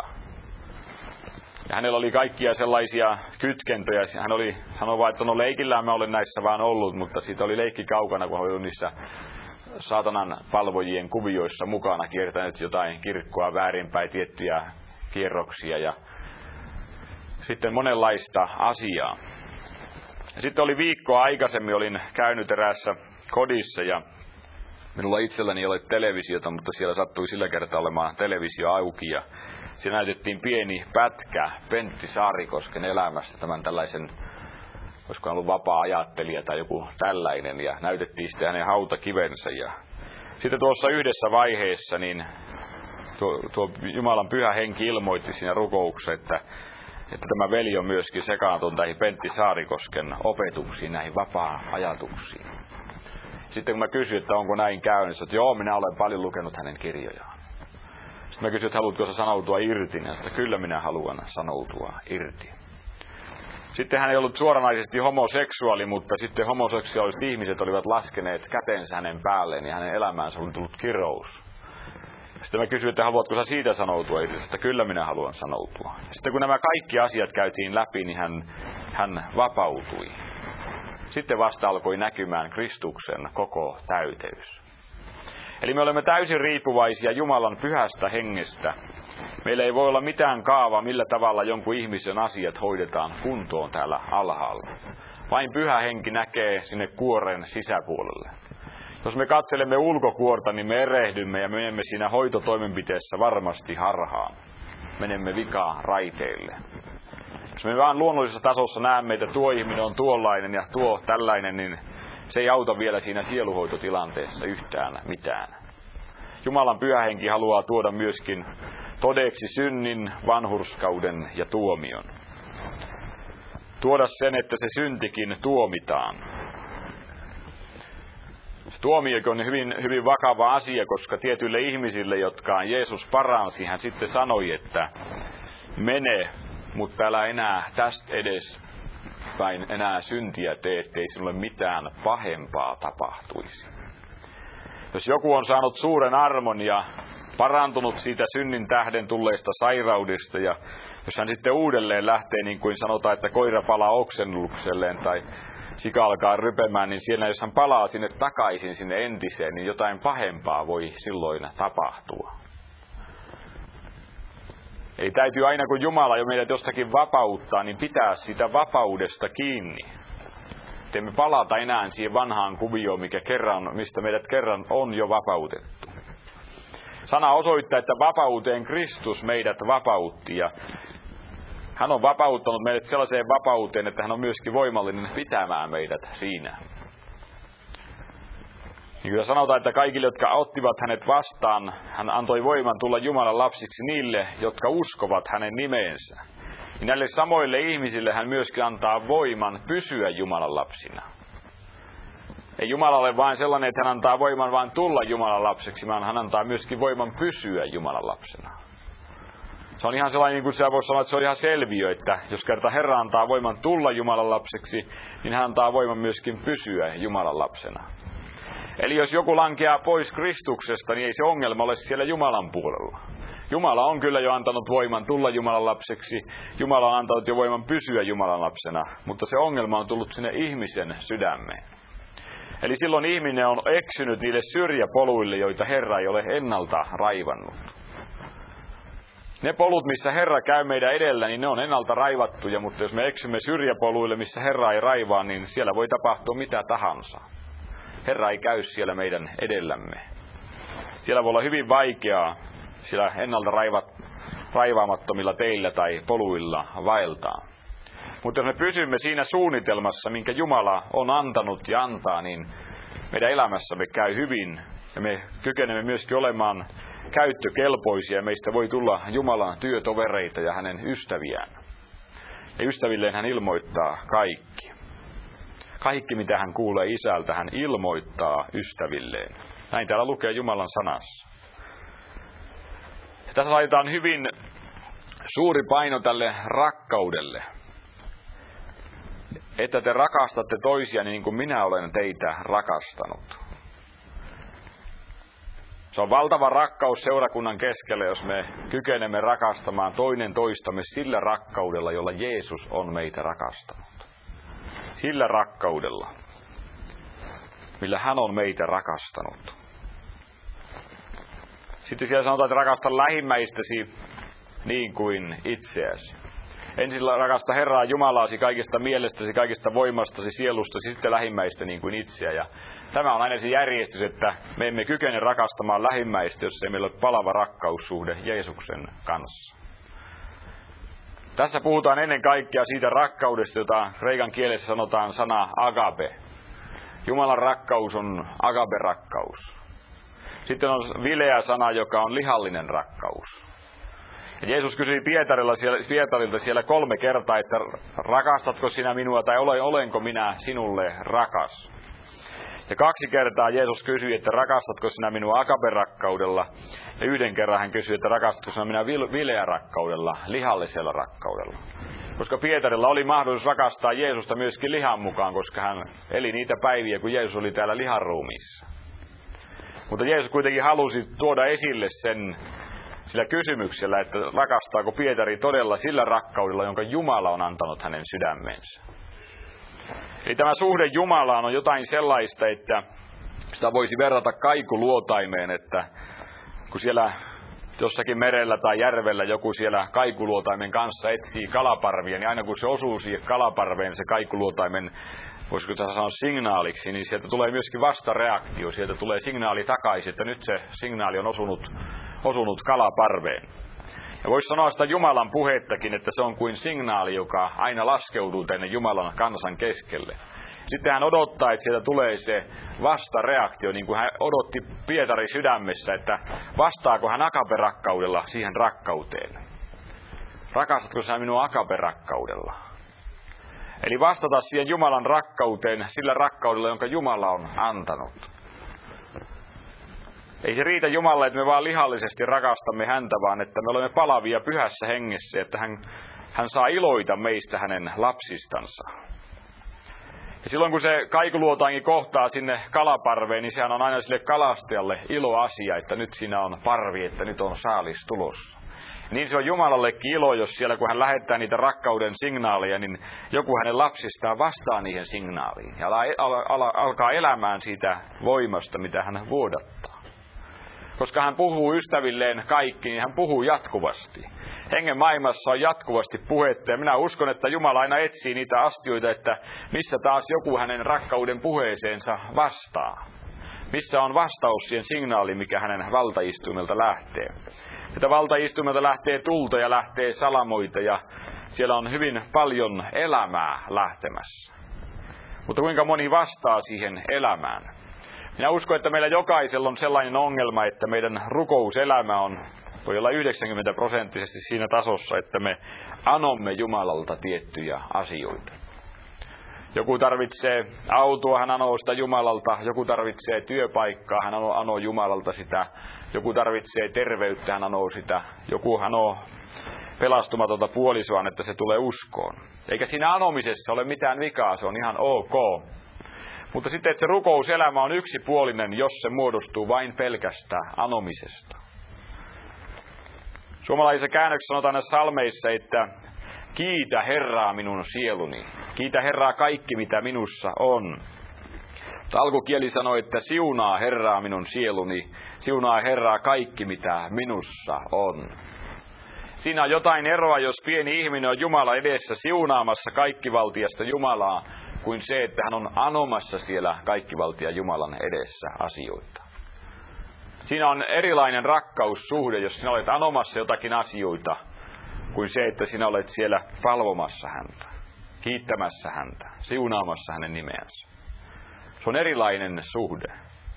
Ja hänellä oli kaikkia sellaisia kytkentöjä. Hän sanoi vaan, että no leikillään mä olen näissä vaan ollut, mutta siitä oli leikki kaukana, kun hän oli niissä saatanan palvojien kuvioissa mukana, kiertänyt jotain kirkkoa väärinpäin, tiettyjä kierroksia ja sitten monenlaista asiaa. Ja sitten oli viikkoa aikaisemmin, olin käynyt eräässä kodissa ja minulla itselläni ei ole televisiota, mutta siellä sattui sillä kertaa olemaan televisio auki ja siellä näytettiin pieni pätkä Pentti Saarikosken elämästä, tämän tällaisen, olisiko ollut vapaa-ajattelija tai joku tällainen, ja näytettiin sitten hänen hautakivensä. Ja sitten tuossa yhdessä vaiheessa niin tuo Jumalan Pyhä Henki ilmoitti siinä rukouksessa, että tämä veli on myöskin sekaantunut näihin Pentti Saarikosken opetuksiin, näihin vapaa-ajatuksiin. Sitten kun mä kysyin, että onko näin käynyt, että joo, minä olen paljon lukenut hänen kirjojaan. Sitten mä kysyin, että haluatko sä sanoutua irti, ja että kyllä minä haluan sanoutua irti. Sitten hän ei ollut suoranaisesti homoseksuaali, mutta sitten homoseksuaaliset ihmiset olivat laskeneet kätensä hänen päälleen ja hänen elämäänsä oli tullut kirous. Sitten mä kysyin, että haluatko sä siitä sanoutua irti, että kyllä minä haluan sanoutua. Sitten kun nämä kaikki asiat käytiin läpi, niin hän vapautui. Sitten vasta alkoi näkymään Kristuksen koko täyteys. Eli me olemme täysin riippuvaisia Jumalan pyhästä hengestä. Meillä ei voi olla mitään kaavaa, millä tavalla jonkun ihmisen asiat hoidetaan kuntoon täällä alhaalla. Vain Pyhä Henki näkee sinne kuoren sisäpuolelle. Jos me katselemme ulkokuorta, niin me erehdymme ja menemme siinä hoitotoimenpiteessä varmasti harhaan. Menemme vikaa raiteille. Jos me vaan luonnollisessa tasossa näemme, että tuo ihminen on tuollainen ja tuo tällainen, niin se ei auta vielä siinä sieluhoitotilanteessa yhtään mitään. Jumalan Pyhä Henki haluaa tuoda myöskin todeksi synnin, vanhurskauden ja tuomion. Tuoda sen, että se syntikin tuomitaan. Tuomio on hyvin, hyvin vakava asia, koska tietyille ihmisille, jotka Jeesus paransi, hän sitten sanoi, että mene, mutta älä enää tästä edes päin enää syntiä tee, ettei sinulle mitään pahempaa tapahtuisi. Jos joku on saanut suuren armon ja parantunut siitä synnin tähden tulleesta sairaudesta, ja jos hän sitten uudelleen lähtee, niin kuin sanotaan, että koira palaa oksennukselleen tai sika alkaa rypemään, niin siellä jos hän palaa sinne takaisin sinne entiseen, niin jotain pahempaa voi silloin tapahtua. Eli täytyy aina, kun Jumala jo meidät jostakin vapauttaa, niin pitää sitä vapaudesta kiinni. Emme palata enää siihen vanhaan kuvioon, mistä meidät kerran on jo vapautettu. Sana osoittaa, että vapauteen Kristus meidät vapautti, ja hän on vapauttanut meidät sellaiseen vapauteen, että hän on myöskin voimallinen pitämään meidät siinä. Niin kyllä sanotaan, että kaikille, jotka ottivat hänet vastaan, hän antoi voiman tulla Jumalan lapsiksi niille, jotka uskovat hänen nimeensä. Ja näille samoille ihmisille hän myöskin antaa voiman pysyä Jumalan lapsina. Ei Jumala ole vain sellainen, että hän antaa voiman vain tulla Jumalan lapseksi, vaan hän antaa myöskin voiman pysyä Jumalan lapsena. Se on ihan sellainen, niin kuin sä voisi sanoa, että se on ihan selviö, että jos kerta Herra antaa voiman tulla Jumalan lapseksi, niin hän antaa voiman myöskin pysyä Jumalan lapsena. Eli jos joku lankeaa pois Kristuksesta, niin ei se ongelma ole siellä Jumalan puolella. Jumala on kyllä jo antanut voiman tulla Jumalan lapseksi. Jumala on antanut jo voiman pysyä Jumalan lapsena. Mutta se ongelma on tullut sinne ihmisen sydämeen. Eli silloin ihminen on eksynyt niille syrjäpoluille, joita Herra ei ole ennalta raivannut. Ne polut, missä Herra käy meidän edellä, niin ne on ennalta raivattuja. Mutta jos me eksymme syrjäpoluille, missä Herra ei raivaa, niin siellä voi tapahtua mitä tahansa. Herra ei käy siellä meidän edellämme. Siellä voi olla hyvin vaikeaa siellä ennalta raivaamattomilla teillä tai poluilla vaeltaa. Mutta jos me pysymme siinä suunnitelmassa, minkä Jumala on antanut ja antaa, niin meidän elämässämme käy hyvin. Ja me kykenemme myöskin olemaan käyttökelpoisia. Meistä voi tulla Jumalan työtovereita ja hänen ystäviään. Ja ystävilleen hän ilmoittaa kaikki. Kaikki, mitä hän kuulee Isältä, hän ilmoittaa ystävilleen. Näin täällä lukee Jumalan sanassa. Ja tässä laitetaan hyvin suuri paino tälle rakkaudelle. Että te rakastatte toisia niin kuin minä olen teitä rakastanut. Se on valtava rakkaus seurakunnan keskellä, jos me kykenemme rakastamaan toinen toistamme sillä rakkaudella, jolla Jeesus on meitä rakastanut. Sillä rakkaudella, millä hän on meitä rakastanut. Sitten siellä sanotaan, että rakasta lähimmäistäsi niin kuin itseäsi. Ensin rakasta Herraa Jumalaasi kaikesta mielestäsi, kaikesta voimastasi, sielustasi, sitten lähimmäistä niin kuin itseä. Ja tämä on aina se järjestys, että me emme kykene rakastamaan lähimmäistä, jos ei meillä ole palava rakkaussuhde Jeesuksen kanssa. Tässä puhutaan ennen kaikkea siitä rakkaudesta, jota kreikan kielessä sanotaan sana agape. Jumalan rakkaus on agape-rakkaus. Sitten on vileä sana, joka on lihallinen rakkaus. Ja Jeesus kysyi Pietarilta siellä 3 kertaa, että rakastatko sinä minua tai olenko minä sinulle rakas. Ja 2 kertaa Jeesus kysyi, että rakastatko sinä minua agape-rakkaudella. Ja 1 kerran hän kysyi, että rakastatko sinä minä vileä rakkaudella, lihallisella rakkaudella. Koska Pietarilla oli mahdollisuus rakastaa Jeesusta myöskin lihan mukaan, koska hän eli niitä päiviä, kun Jeesus oli täällä lihan ruumiissa. Mutta Jeesus kuitenkin halusi tuoda esille sen sillä kysymyksellä, että rakastaako Pietari todella sillä rakkaudella, jonka Jumala on antanut hänen sydämensä. Eli tämä suhde Jumalaan on jotain sellaista, että sitä voisi verrata kaikuluotaimeen, että kun siellä jossakin merellä tai järvellä joku siellä kaikuluotaimen kanssa etsii kalaparvia, niin aina kun se osuu siihen kalaparveen, se kaikuluotaimen, voisiko tässä sanoa signaaliksi, niin sieltä tulee myöskin vastareaktio. Sieltä tulee signaali takaisin, että nyt se signaali on osunut kalaparveen. Ja voisi sanoa sitä Jumalan puhettakin, että se on kuin signaali, joka aina laskeutuu tänne Jumalan kansan keskelle. Sitten hän odottaa, että sieltä tulee se vastareaktio, niin kuin hän odotti Pietari sydämessä, että vastaako hän agape-rakkaudella siihen rakkauteen. Rakastatko sinä minua agape-rakkaudella? Eli vastata siihen Jumalan rakkauteen sillä rakkaudella, jonka Jumala on antanut. Ei se riitä Jumalalle, että me vaan lihallisesti rakastamme häntä, vaan että me olemme palavia pyhässä hengessä, että hän saa iloita meistä hänen lapsistansa. Ja silloin kun se kaikuluotaankin kohtaa sinne kalaparveen, niin sehän on aina sille kalastajalle iloasia, että nyt siinä on parvi, että nyt on saalis tulossa. Niin se on Jumalallekin ilo, jos siellä kun hän lähettää niitä rakkauden signaaleja, niin joku hänen lapsistaan vastaa niihin signaaliin. Ja alkaa elämään siitä voimasta, mitä hän vuodattaa. Koska hän puhuu ystävilleen kaikki, niin hän puhuu jatkuvasti. Hengen maailmassa on jatkuvasti puhetta, ja minä uskon, että Jumala aina etsii niitä astioita, että missä taas joku hänen rakkauden puheeseensa vastaa. Missä on vastaus siihen signaaliin, mikä hänen valtaistuimelta lähtee. Että valtaistuimelta lähtee tulta ja lähtee salamoita, ja siellä on hyvin paljon elämää lähtemässä. Mutta kuinka moni vastaa siihen elämään? Minä uskon, että meillä jokaisella on sellainen ongelma, että meidän rukouselämä voi olla 90% siinä tasossa, että me anomme Jumalalta tiettyjä asioita. Joku tarvitsee autoa, hän anoo sitä Jumalalta. Joku tarvitsee työpaikkaa, hän anoo Jumalalta sitä. Joku tarvitsee terveyttä, hän anoo sitä. Joku anoo pelastumatonta puolisoaan, että se tulee uskoon. Eikä siinä anomisessa ole mitään vikaa, se on ihan ok. Mutta sitten, että se rukouselämä on yksipuolinen, jos se muodostuu vain pelkästään anomisesta. Suomalaisessa käännöksessä sanotaan näissä salmeissa, että kiitä Herraa minun sieluni. Kiitä Herraa kaikki, mitä minussa on. Alkukieli sanoi, että siunaa Herraa minun sieluni. Siunaa Herraa kaikki, mitä minussa on. Siinä on jotain eroa, jos pieni ihminen on Jumala edessä siunaamassa kaikkivaltiasta Jumalaa, kuin se, että hän on anomassa siellä kaikkivaltia Jumalan edessä asioita. Siinä on erilainen rakkaussuhde, jos sinä olet anomassa jotakin asioita, kuin se, että sinä olet siellä palvomassa häntä, kiittämässä häntä, siunaamassa hänen nimeänsä. Se on erilainen suhde.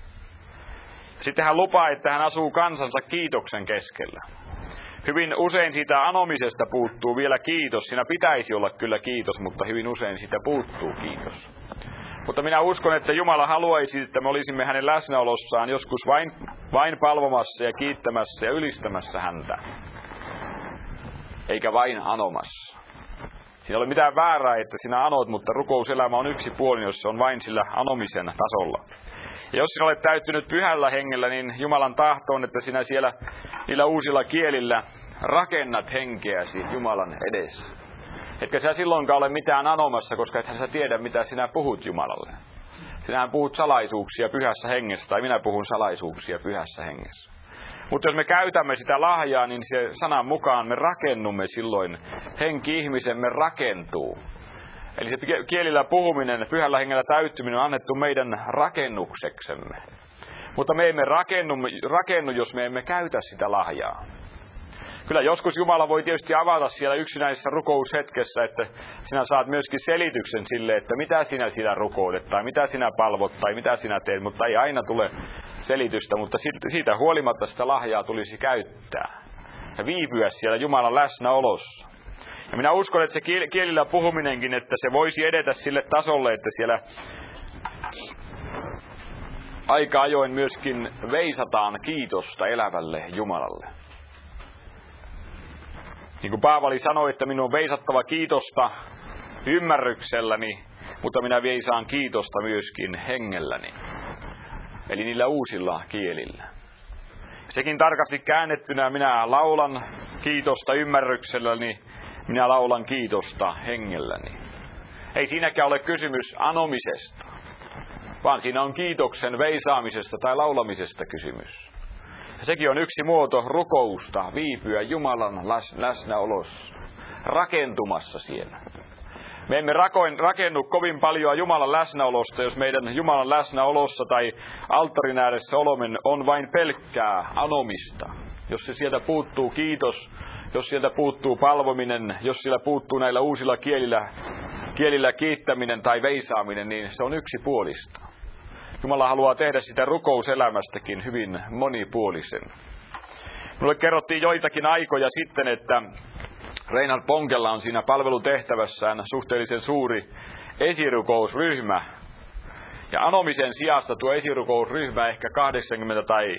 Sitten hän lupaa, että hän asuu kansansa kiitoksen keskellä. Hyvin usein siitä anomisesta puuttuu vielä kiitos. Siinä pitäisi olla kyllä kiitos, mutta hyvin usein siitä puuttuu kiitos. Mutta minä uskon, että Jumala haluaisi, että me olisimme hänen läsnäolossaan joskus vain palvomassa ja kiittämässä ja ylistämässä häntä. Eikä vain anomassa. Siinä ei ole mitään väärää, että sinä anot, mutta rukouselämä on yksipuolinen, jos se on vain sillä anomisen tasolla. Ja jos sinä olet täyttynyt pyhällä hengellä, niin Jumalan tahto on, että sinä siellä niillä uusilla kielillä rakennat henkeäsi Jumalan edessä. Etkä sä silloinkaan ole mitään anomassa, koska ethän sä tiedä, mitä sinä puhut Jumalalle. Sinähän puhut salaisuuksia pyhässä hengessä, tai minä puhun salaisuuksia pyhässä hengessä. Mutta jos me käytämme sitä lahjaa, niin se sanan mukaan me rakennumme silloin. Henki-ihmisemme rakentuu. Eli se kielillä puhuminen, pyhällä hengellä täyttyminen on annettu meidän rakennukseksemme. Mutta me emme rakennu, jos me emme käytä sitä lahjaa. Kyllä joskus Jumala voi tietysti avata siellä yksinäisessä rukoushetkessä, että sinä saat myöskin selityksen sille, että mitä sinä siinä rukoilet, tai mitä sinä palvot, tai mitä sinä teet, mutta ei aina tule selitystä, mutta siitä huolimatta sitä lahjaa tulisi käyttää ja viipyä siellä Jumalan läsnäolossa. Ja minä uskon, että se kielillä puhuminenkin, että se voisi edetä sille tasolle, että siellä aika ajoin myöskin veisataan kiitosta elävälle Jumalalle. Niin kuin Paavali sanoi, että minun on veisattava kiitosta ymmärrykselläni, mutta minä veisaan kiitosta myöskin hengelläni. Eli niillä uusilla kielillä. Sekin tarkasti käännettynä minä laulan kiitosta ymmärrykselläni, minä laulan kiitosta hengelläni. Ei siinäkään ole kysymys anomisesta, vaan siinä on kiitoksen veisaamisesta tai laulamisesta kysymys. Ja sekin on yksi muoto rukousta, viipyä Jumalan läsnäolossa, rakentumassa siellä. Me emme rakennu kovin paljon Jumalan läsnäolosta, jos meidän Jumalan läsnäolossa tai alttarin ääressä olomen on vain pelkkää anomista. Jos se sieltä puuttuu kiitos jos sieltä puuttuu palvominen, jos siellä puuttuu näillä uusilla kielillä kiittäminen tai veisaaminen, niin se on yksipuolista. Jumala haluaa tehdä sitä rukouselämästäkin hyvin monipuolisen. Minulle kerrottiin joitakin aikoja sitten, että Reinhard Bonkella on siinä palvelutehtävässään suhteellisen suuri esirukousryhmä. Ja anomisen sijasta tuo esirukousryhmä ehkä 80 tai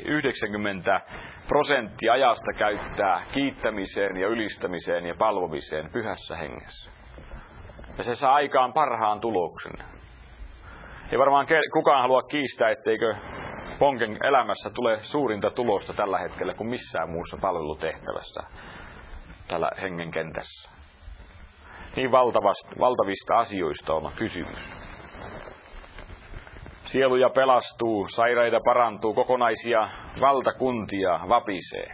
90% ajasta käyttää kiittämiseen ja ylistämiseen ja palvomiseen pyhässä hengessä. Ja se saa aikaan parhaan tuloksen. Ei varmaan kukaan halua kiistää, etteikö Bonken elämässä tule suurinta tulosta tällä hetkellä kuin missään muussa palvelutehtävässä tällä hengen kentässä. Niin valtavista asioista on kysymys. Sieluja pelastuu, sairaita parantuu, kokonaisia valtakuntia vapisee.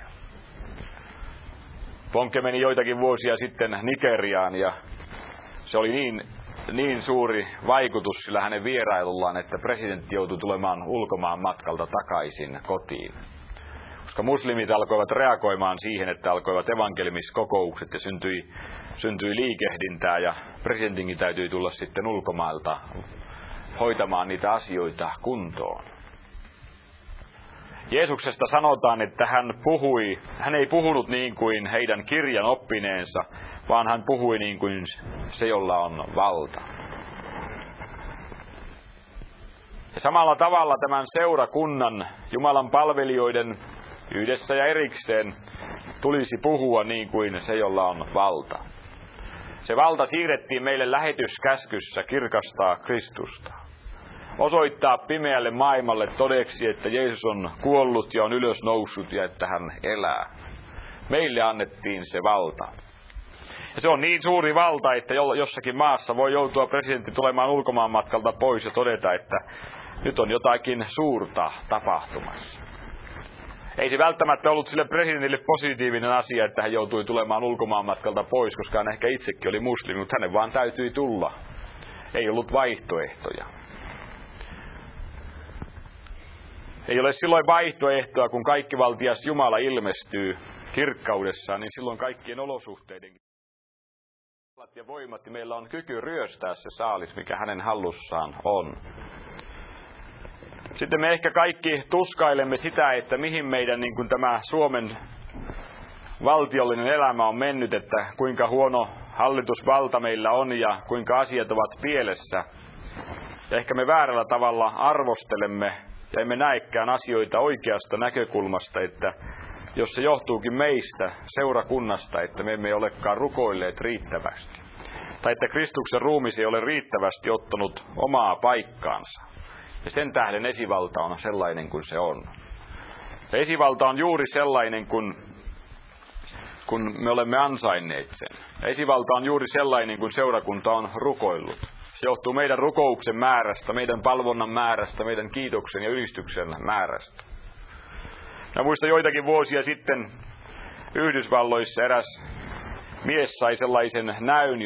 Bonke meni joitakin vuosia sitten Nigeriaan ja se oli niin suuri vaikutus sillä hänen vierailullaan, että presidentti joutui tulemaan ulkomaan matkalta takaisin kotiin. Koska muslimit alkoivat reagoimaan siihen, että alkoivat evankelimiskokoukset ja syntyi liikehdintää ja presidentinkin täytyi tulla sitten ulkomailta hoitamaan niitä asioita kuntoon. Jeesuksesta sanotaan, että hän ei puhunut niin kuin heidän kirjan oppineensa, vaan hän puhui niin kuin se, jolla on valta. Ja samalla tavalla tämän seurakunnan, Jumalan palvelijoiden yhdessä ja erikseen tulisi puhua niin kuin se, jolla on valta. Se valta siirrettiin meille lähetyskäskyssä kirkastaa Kristusta. Osoittaa pimeälle maailmalle todeksi, että Jeesus on kuollut ja on ylösnoussut ja että hän elää. Meille annettiin se valta. Ja se on niin suuri valta, että jossakin maassa voi joutua presidentti tulemaan ulkomaan matkalta pois ja todeta, että nyt on jotakin suurta tapahtumassa. Ei se välttämättä ollut sille presidentille positiivinen asia, että hän joutui tulemaan ulkomaan matkalta pois, koska hän ehkä itsekin oli muslimi, mutta hänen vaan täytyi tulla. Ei ollut vaihtoehtoja. Ei ole silloin vaihtoehtoa, kun kaikkivaltias Jumala ilmestyy kirkkaudessaan, niin silloin kaikkien olosuhteiden ja voimat, niin meillä on kyky ryöstää se saalis, mikä hänen hallussaan on. Sitten me ehkä kaikki tuskailemme sitä, että mihin meidän niin kuin tämä Suomen valtiollinen elämä on mennyt, että kuinka huono hallitusvalta meillä on ja kuinka asiat ovat pielessä. Ja ehkä me väärällä tavalla arvostelemme ja emme näekään asioita oikeasta näkökulmasta, että jos se johtuukin meistä, seurakunnasta, että me emme olekaan rukoilleet riittävästi. Tai että Kristuksen ruumis ei ole riittävästi ottanut omaa paikkaansa. Ja sen tähden esivalta on sellainen kuin se on. Ja esivalta on juuri sellainen kun me olemme ansainneet sen. Ja esivalta on juuri sellainen kuin seurakunta on rukoillut. Se johtuu meidän rukouksen määrästä, meidän palvonnan määrästä, meidän kiitoksen ja ylistyksen määrästä. Mä muistan joitakin vuosia sitten Yhdysvalloissa eräs mies sai sellaisen näyn,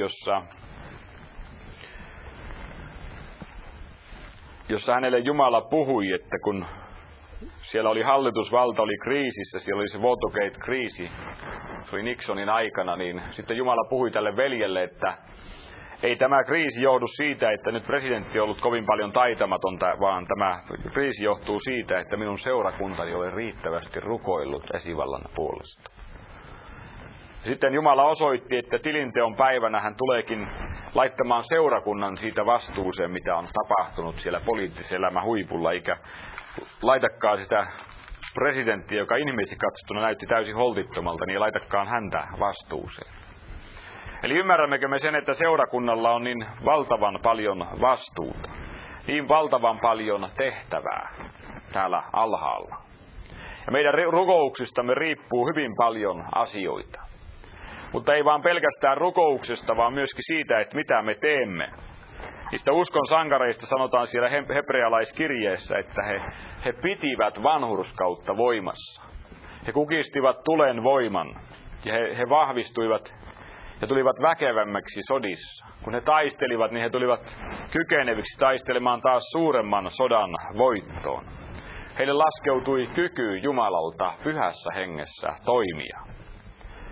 jossa hänelle Jumala puhui, että kun siellä oli hallitusvalta, oli kriisissä, siellä oli se Watergate-kriisi, se oli Nixonin aikana, niin sitten Jumala puhui tälle veljelle, että ei tämä kriisi johdu siitä, että nyt presidentti on ollut kovin paljon taitamatonta, vaan tämä kriisi johtuu siitä, että minun seurakuntani ei ole riittävästi rukoillut esivallan puolesta. Sitten Jumala osoitti, että tilinteon päivänä hän tuleekin laittamaan seurakunnan siitä vastuuseen, mitä on tapahtunut siellä poliittisen elämän huipulla, eikä laitakaan sitä presidenttiä, joka inhimillisesti katsottuna näytti täysin holtittomalta, niin laitakaan häntä vastuuseen. Eli ymmärrämmekö me sen, että seurakunnalla on niin valtavan paljon vastuuta, niin valtavan paljon tehtävää täällä alhaalla. Ja meidän rukouksistamme riippuu hyvin paljon asioita. Mutta ei vaan pelkästään rukouksesta, vaan myöskin siitä, että mitä me teemme. Niistä uskon sankareista sanotaan siellä hebrealaiskirjeessä, että he pitivät vanhurskautta voimassa. He kukistivat tulen voiman ja he vahvistuivat ja tulivat väkevämmäksi sodissa. Kun he taistelivat, niin he tulivat kykeneviksi taistelemaan taas suuremman sodan voittoon. Heille laskeutui kyky Jumalalta pyhässä hengessä toimia.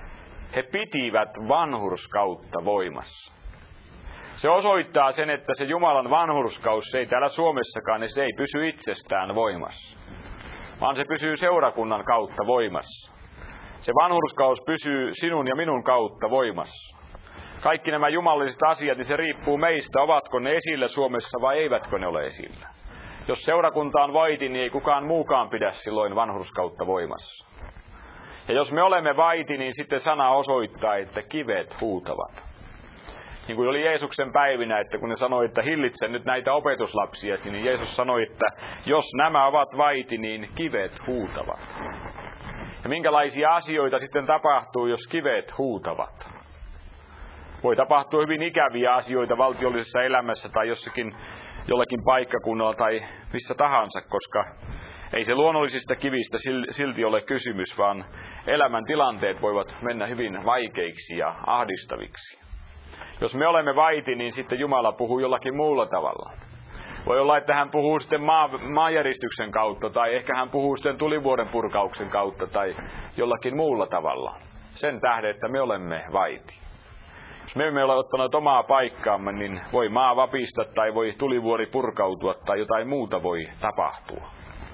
he pitivät vanhurskautta voimassa. Se osoittaa sen, että se Jumalan vanhurskaus, se ei täällä Suomessakaan, niin se ei pysy itsestään voimassa, vaan se pysyy seurakunnan kautta voimassa. Se vanhurskaus pysyy sinun ja minun kautta voimassa. Kaikki nämä jumalalliset asiat, niin se riippuu meistä, ovatko ne esillä Suomessa vai eivätkö ne ole esillä. Jos seurakunta on vaiti, niin ei kukaan muukaan pidä silloin vanhurskautta voimassa. Ja jos me olemme vaiti, niin sitten sana osoittaa, että kivet huutavat. Niin kuin oli Jeesuksen päivinä, että kun ne sanoi, että hillitse nyt näitä opetuslapsiasi, niin Jeesus sanoi, että jos nämä ovat vaiti, niin kivet huutavat. Ja minkälaisia asioita sitten tapahtuu, jos kivet huutavat? Voi tapahtua hyvin ikäviä asioita valtiollisessa elämässä tai jollakin paikkakunnalla tai missä tahansa, koska ei se luonnollisista kivistä silti ole kysymys, vaan elämän tilanteet voivat mennä hyvin vaikeiksi ja ahdistaviksi. Jos me olemme vaiti, niin sitten Jumala puhuu jollakin muulla tavalla. Voi olla, että hän puhuu sitten maanjäristyksen kautta, tai ehkä hän puhuu sitten tulivuoren purkauksen kautta, tai jollakin muulla tavalla. Sen tähden, että me olemme vaiti. Jos me emme ole ottaneet omaa paikkaamme, niin voi maa vapista, tai voi tulivuori purkautua, tai jotain muuta voi tapahtua.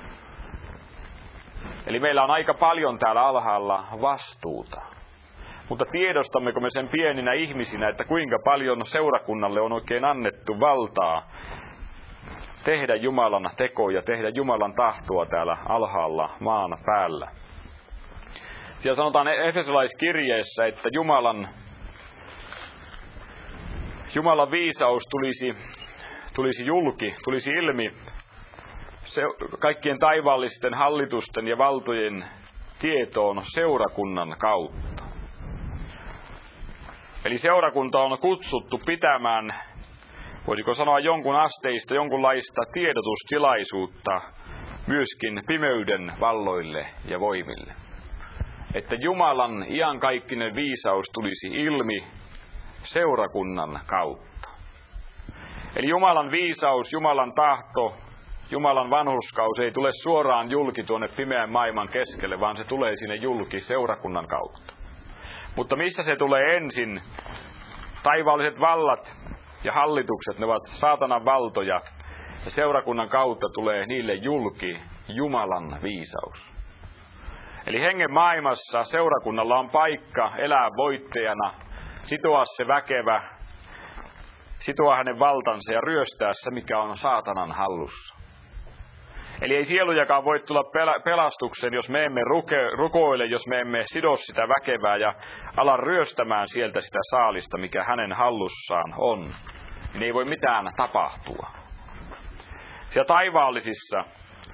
Eli meillä on aika paljon täällä alhaalla vastuuta. Mutta tiedostammeko me sen pieninä ihmisinä, että kuinka paljon seurakunnalle on oikein annettu valtaa tehdä Jumalan tekoja, tehdä Jumalan tahtoa täällä alhaalla maan päällä. Siellä sanotaan Efesolaiskirjeessä, että Jumalan viisaus tulisi julki, tulisi ilmi kaikkien taivaallisten hallitusten ja valtojen tietoon seurakunnan kautta. Eli seurakunta on kutsuttu pitämään, voisiko sanoa jonkun asteista, jonkunlaista tiedotustilaisuutta myöskin pimeyden valloille ja voimille. Että Jumalan iankaikkinen viisaus tulisi ilmi seurakunnan kautta. Eli Jumalan viisaus, Jumalan tahto, Jumalan vanhurskaus ei tule suoraan julki tuonne pimeän maailman keskelle, vaan se tulee sinne julki seurakunnan kautta. Mutta missä se tulee ensin? Taivaalliset vallat ja hallitukset, ne ovat saatanan valtoja. Ja seurakunnan kautta tulee niille julki Jumalan viisaus. Eli hengen maailmassa seurakunnalla on paikka elää voittajana, sitoa se väkevä, sitoa hänen valtansa ja ryöstää se, mikä on saatanan hallussa. Eli ei sielujakaan voi tulla pelastuksen, jos me emme rukoile, jos me emme sido sitä väkevää ja ala ryöstämään sieltä sitä saalista, mikä hänen hallussaan on. Niin ei voi mitään tapahtua. Siellä taivaallisissa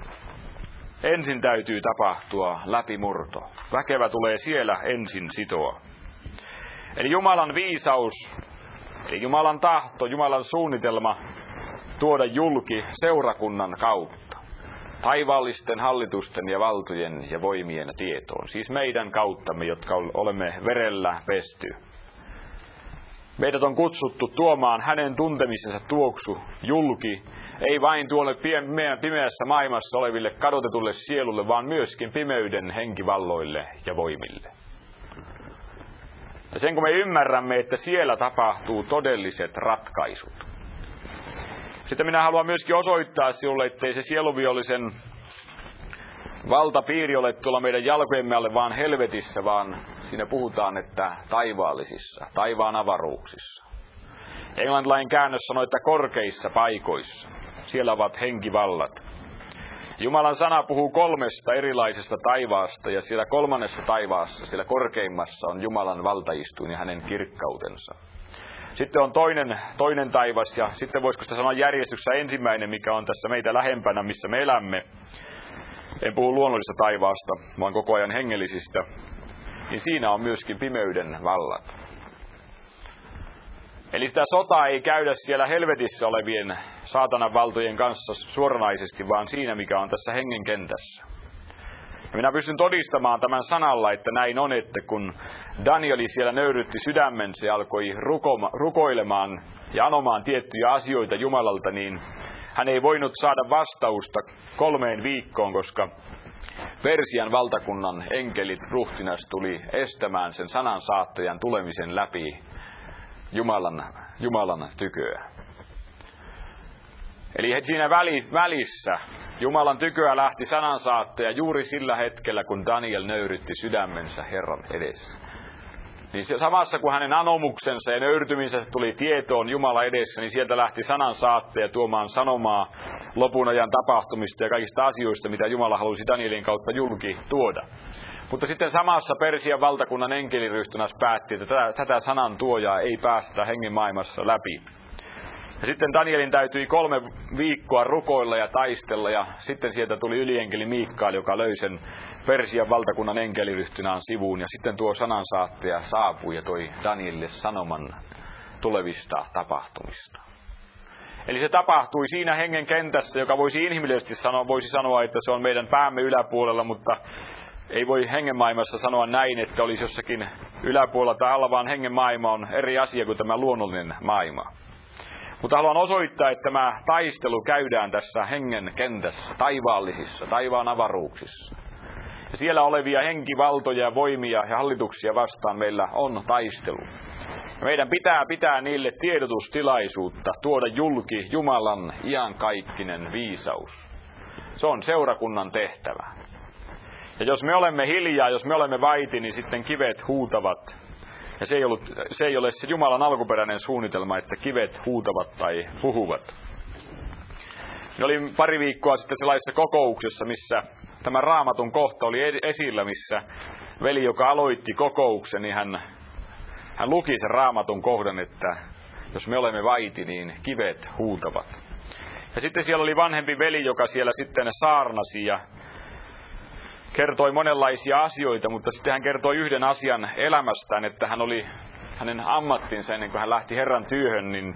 ensin täytyy tapahtua läpimurto. Väkevä tulee siellä ensin sitoa. Eli Jumalan viisaus, eli Jumalan tahto, Jumalan suunnitelma tuoda julki seurakunnan kautta. Taivaallisten hallitusten ja valtojen ja voimien tietoon. Siis meidän kauttamme, jotka olemme verellä pesty. Meidät on kutsuttu tuomaan hänen tuntemisensa tuoksu julki. Ei vain tuolle pimeässä maailmassa oleville kadotetulle sielulle, vaan myöskin pimeyden henkivalloille ja voimille. Ja sen kun me ymmärrämme, että siellä tapahtuu todelliset ratkaisut. Sitten minä haluan myöskin osoittaa sinulle, ettei se sieluvihollisen valtapiiri ole tuolla meidän jalkojemme alle vaan helvetissä, vaan siinä puhutaan, että taivaallisissa, taivaan avaruuksissa. Englantilainen käännös sanoo, että korkeissa paikoissa. Siellä ovat henkivallat. Jumalan sana puhuu 3 erilaisesta taivaasta, ja siellä 3. taivaassa, siellä korkeimmassa on Jumalan valtaistuin ja hänen kirkkautensa. Sitten on toinen taivas, ja sitten voisiko sitä sanoa järjestyksessä ensimmäinen, mikä on tässä meitä lähempänä, missä me elämme. En puhu luonnollisesta taivaasta, vaan koko ajan hengellisistä. Niin siinä on myöskin pimeyden vallat. Eli sitä sotaa ei käydä siellä helvetissä olevien saatanan valtojen kanssa suoranaisesti, vaan siinä, mikä on tässä hengen kentässä. Ja minä pystyn todistamaan tämän sanalla, että näin on, että kun Danieli siellä nöyrytti sydämensä ja alkoi rukoilemaan ja anomaan tiettyjä asioita Jumalalta, niin hän ei voinut saada vastausta 3 viikkoon, koska Persian valtakunnan enkelit, ruhtinas, tuli estämään sen sanansaattajan tulemisen läpi Jumalan tyköä. Eli siinä välissä Jumalan tyköä lähti sanansaattaja juuri sillä hetkellä, kun Daniel nöyrytti sydämensä Herran edessä. Niin samassa kun hänen anomuksensa ja nöyrtymisensä tuli tietoon Jumala edessä, niin sieltä lähti sanansaattaja tuomaan sanomaa lopun ajan tapahtumista ja kaikista asioista, mitä Jumala halusi Danielin kautta julki tuoda. Mutta sitten samassa Persian valtakunnan enkeliryhtynas päätti, että tätä sanan tuojaa ei päästä hengen maailmassa läpi. Ja sitten Danielin täytyi 3 viikkoa rukoilla ja taistella, ja sitten sieltä tuli ylienkeli Miikael, joka löi sen Persian valtakunnan enkeliryhtynään sivuun. Ja sitten tuo sanansaattaja saapui ja toi Danielille sanoman tulevista tapahtumista. Eli se tapahtui siinä hengen kentässä, joka voisi inhimillisesti sanoa, että se on meidän päämme yläpuolella, mutta ei voi hengen maailmassa sanoa näin, että olisi jossakin yläpuolella tai alla, vaan hengen maailma on eri asia kuin tämä luonnollinen maailma. Mutta haluan osoittaa, että tämä taistelu käydään tässä hengen kentässä, taivaallisissa, taivaan avaruuksissa. Ja siellä olevia henkivaltoja, voimia ja hallituksia vastaan meillä on taistelu. Ja meidän pitää niille tiedotustilaisuutta, tuoda julki Jumalan iankaikkinen viisaus. Se on seurakunnan tehtävä. Ja jos me olemme hiljaa, jos me olemme vaiti, niin sitten kivet huutavat. Ja se ei ole se Jumalan alkuperäinen suunnitelma, että kivet huutavat tai puhuvat. Me olin pari viikkoa sitten sellaisessa kokouksessa, missä tämä Raamatun kohta oli esillä, missä veli, joka aloitti kokouksen, niin hän luki sen Raamatun kohdan, että jos me olemme vaiti, niin kivet huutavat. Ja sitten siellä oli vanhempi veli, joka siellä sitten saarnasi ja kertoi monenlaisia asioita, mutta sitten hän kertoi yhden asian elämästään, että hänen ammattinsa ennen kuin hän lähti Herran työhön, niin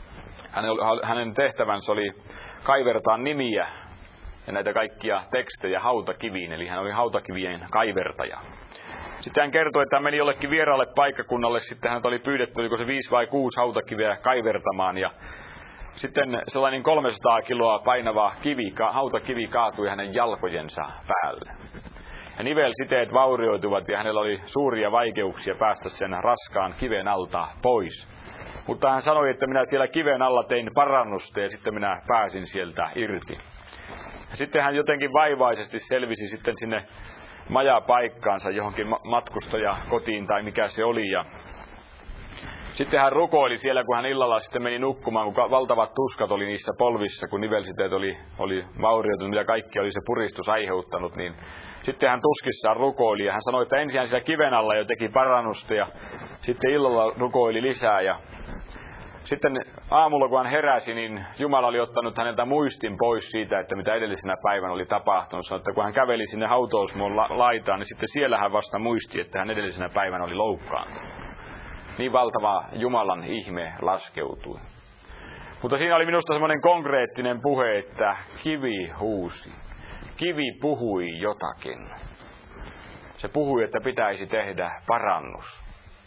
hänen tehtävänsä oli kaivertaa nimiä ja näitä kaikkia tekstejä hautakiviin, eli hän oli hautakivien kaivertaja. Sitten hän kertoi, että hän meni jollekin vieraalle paikkakunnalle, sitten hän oli pyydetty, oliko se 5 vai 6 hautakiveä kaivertamaan, ja sitten sellainen 300 kiloa painava hautakivi kaatui hänen jalkojensa päälle. Ja nivelsiteet vaurioituvat ja hänellä oli suuria vaikeuksia päästä sen raskaan kiven alta pois. Mutta hän sanoi, että minä siellä kiven alla tein parannusta ja sitten minä pääsin sieltä irti. Ja sitten hän jotenkin vaivaisesti selvisi sitten sinne majapaikkaansa johonkin matkustajakotiin tai mikä se oli. Ja sitten hän rukoili siellä, kun hän illalla sitten meni nukkumaan, kun valtavat tuskat oli niissä polvissa, kun nivelsiteet oli vaurioitunut, mitä kaikki oli se puristus aiheuttanut, niin sitten hän tuskissaan rukoili ja hän sanoi, että ensin hän siellä kiven alla jo teki parannusta ja sitten illalla rukoili lisää. Ja sitten aamulla, kun hän heräsi, niin Jumala oli ottanut häneltä muistin pois siitä, että mitä edellisenä päivänä oli tapahtunut. Sanoi, että kun hän käveli sinne hautausmuon laitaan, niin sitten siellä hän vasta muisti, että hän edellisenä päivänä oli loukkaantunut. Niin valtava Jumalan ihme laskeutui. Mutta siinä oli minusta semmoinen konkreettinen puhe, että kivi huusi. Kivi puhui jotakin. Se puhui, että pitäisi tehdä parannus.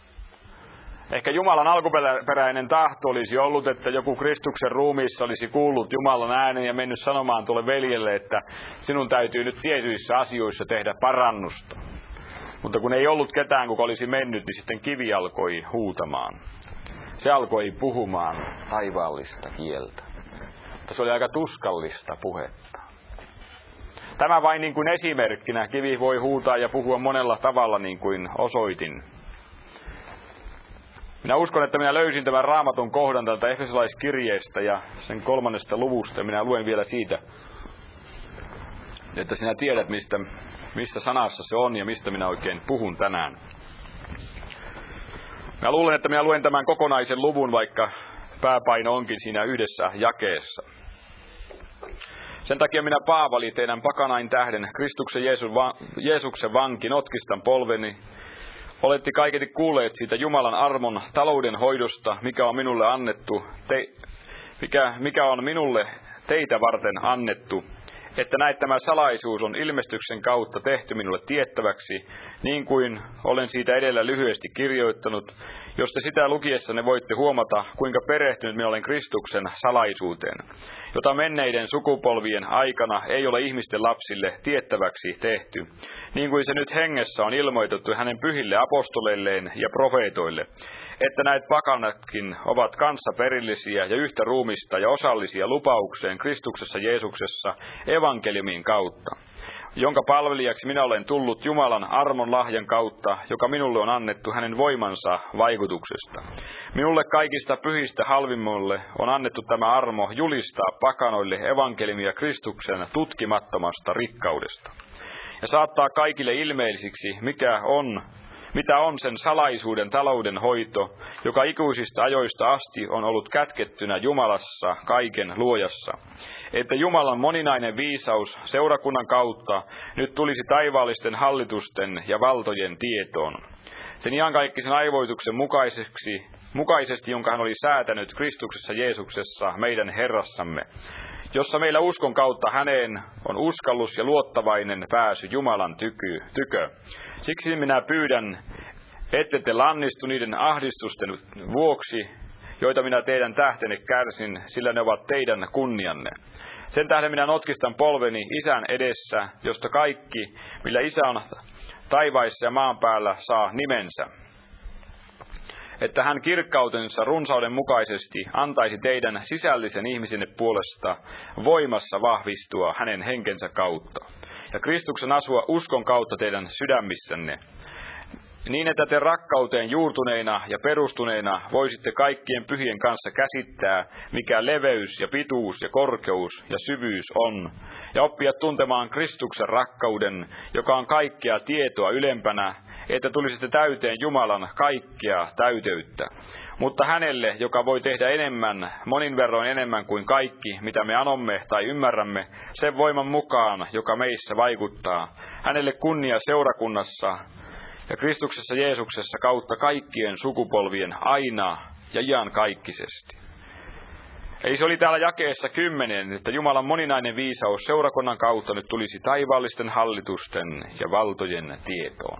Ehkä Jumalan alkuperäinen tahto olisi ollut, että joku Kristuksen ruumiissa olisi kuullut Jumalan äänen ja mennyt sanomaan tuolle veljelle, että sinun täytyy nyt tietyissä asioissa tehdä parannusta. Mutta kun ei ollut ketään, kuka olisi mennyt, niin sitten kivi alkoi huutamaan. Se alkoi puhumaan taivaallista kieltä. Mutta se oli aika tuskallista puhetta. Tämä vain niin kuin esimerkkinä. Kivi voi huutaa ja puhua monella tavalla, niin kuin osoitin. Minä uskon, että minä löysin tämän Raamatun kohdan tältä Efesolaiskirjeestä ja sen 3. luvusta. Ja minä luen vielä siitä, että sinä tiedät, missä sanassa se on ja mistä minä oikein puhun tänään. Mä luulen, että minä luen tämän kokonaisen luvun, vaikka pääpaino onkin siinä yhdessä jakeessa. Sen takia minä Paavali, teidän pakanain tähden, Kristuksen Jeesuksen vanki, notkistan polveni. Olette kaiketi kuulleet siitä Jumalan armon talouden hoidosta, mikä on minulle annettu, mikä on minulle teitä varten annettu. että näet, tämä salaisuus on ilmestyksen kautta tehty minulle tiettäväksi, niin kuin olen siitä edellä lyhyesti kirjoittanut, jos te sitä lukiessanne voitte huomata, kuinka perehtynyt minä olen Kristuksen salaisuuteen, jota menneiden sukupolvien aikana ei ole ihmisten lapsille tiettäväksi tehty, niin kuin se nyt hengessä on ilmoitettu hänen pyhille apostoleilleen ja profeetoille, että näitä pakanatkin ovat kanssaperillisiä ja yhtä ruumista ja osallisia lupaukseen Kristuksessa Jeesuksessa evankeliumin kautta, jonka palvelijaksi minä olen tullut Jumalan armon lahjan kautta, joka minulle on annettu hänen voimansa vaikutuksesta. Minulle kaikista pyhistä halvimmoille on annettu tämä armo julistaa pakanoille evankeliumia Kristuksen tutkimattomasta rikkaudesta. Ja saattaa kaikille ilmeisiksi, mitä on sen salaisuuden talouden hoito, joka ikuisista ajoista asti on ollut kätkettynä Jumalassa kaiken luojassa. Että Jumalan moninainen viisaus seurakunnan kautta nyt tulisi taivaallisten hallitusten ja valtojen tietoon. Sen iankaikkisen aivoituksen mukaisesti, jonka hän oli säätänyt Kristuksessa Jeesuksessa meidän Herrassamme, jossa meillä uskon kautta häneen on uskallus ja luottavainen pääsy Jumalan tykö. Siksi minä pyydän, ette te lannistu niiden ahdistusten vuoksi, joita minä teidän tähtenne kärsin, sillä ne ovat teidän kunnianne. Sen tähden minä notkistan polveni Isän edessä, josta kaikki, millä Isä on taivaissa ja maan päällä, saa nimensä. Että hän kirkkautensa runsauden mukaisesti antaisi teidän sisällisen ihmisenne puolesta voimassa vahvistua hänen henkensä kautta. Ja Kristuksen asua uskon kautta teidän sydämissänne, niin että te rakkauteen juurtuneina ja perustuneina voisitte kaikkien pyhien kanssa käsittää, mikä leveys ja pituus ja korkeus ja syvyys on, ja oppia tuntemaan Kristuksen rakkauden, joka on kaikkea tietoa ylempänä, että tulisitte täyteen Jumalan kaikkea täyteyttä. Mutta hänelle, joka voi tehdä enemmän, monin verroin enemmän kuin kaikki, mitä me anomme tai ymmärrämme, sen voiman mukaan, joka meissä vaikuttaa, hänelle kunnia seurakunnassa ja Kristuksessa Jeesuksessa kautta kaikkien sukupolvien aina ja iankaikkisesti. Eli se oli täällä jakeessa 10, että Jumalan moninainen viisaus seurakunnan kautta nyt tulisi taivaallisten hallitusten ja valtojen tietoon.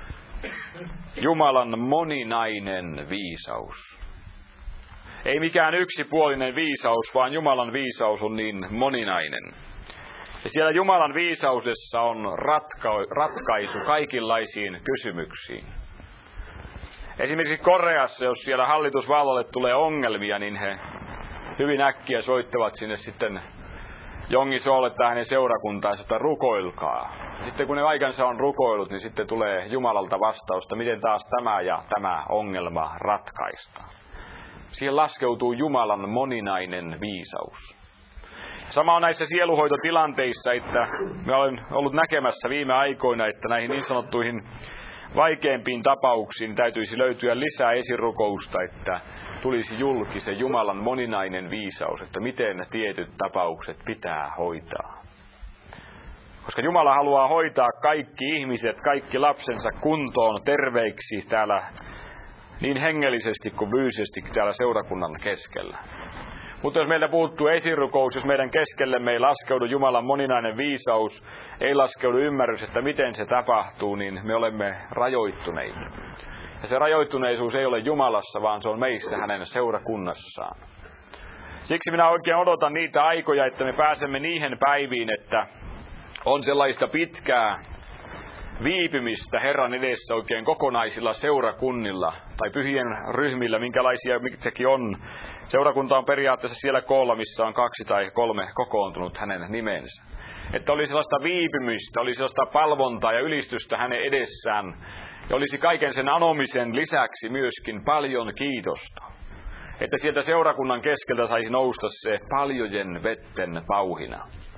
Jumalan moninainen viisaus. Ei mikään yksipuolinen viisaus, vaan Jumalan viisaus on niin moninainen. Ja siellä Jumalan viisaudessa on ratkaisu kaikenlaisiin kysymyksiin. Esimerkiksi Koreassa, jos siellä hallitusvallalle tulee ongelmia, niin he hyvin äkkiä soittavat sinne sitten Jongisolle tai hänen seurakuntaansa, että rukoilkaa. Sitten kun ne aikansa on rukoillut, niin sitten tulee Jumalalta vastausta, miten taas tämä ja tämä ongelma ratkaistaan. Siihen laskeutuu Jumalan moninainen viisaus. Sama on näissä sieluhoitotilanteissa, että me olen ollut näkemässä viime aikoina, että näihin niin sanottuihin vaikeimpiin tapauksiin täytyisi löytyä lisää esirukousta, että tulisi julki se Jumalan moninainen viisaus, että miten tietyt tapaukset pitää hoitaa. Koska Jumala haluaa hoitaa kaikki ihmiset, kaikki lapsensa kuntoon terveiksi täällä niin hengellisesti kuin fyysisesti täällä seurakunnan keskellä. Mutta jos meiltä puuttuu esirukous, jos meidän keskellemme ei laskeudu Jumalan moninainen viisaus, ei laskeudu ymmärrys, että miten se tapahtuu, niin me olemme rajoittuneita. Ja se rajoittuneisuus ei ole Jumalassa, vaan se on meissä hänen seurakunnassaan. Siksi minä oikein odotan niitä aikoja, että me pääsemme niihin päiviin, että on sellaista pitkää viipymistä Herran edessä oikein kokonaisilla seurakunnilla tai pyhien ryhmillä, minkälaisia mitsäkin on. Seurakunta on periaatteessa siellä koolla, missä on 2 tai 3 kokoontunut hänen nimensä. Että oli sellaista viipymistä, oli sellaista palvontaa ja ylistystä hänen edessään. Ja olisi kaiken sen anomisen lisäksi myöskin paljon kiitosta. Että sieltä seurakunnan keskeltä saisi nousta se paljojen vetten pauhina.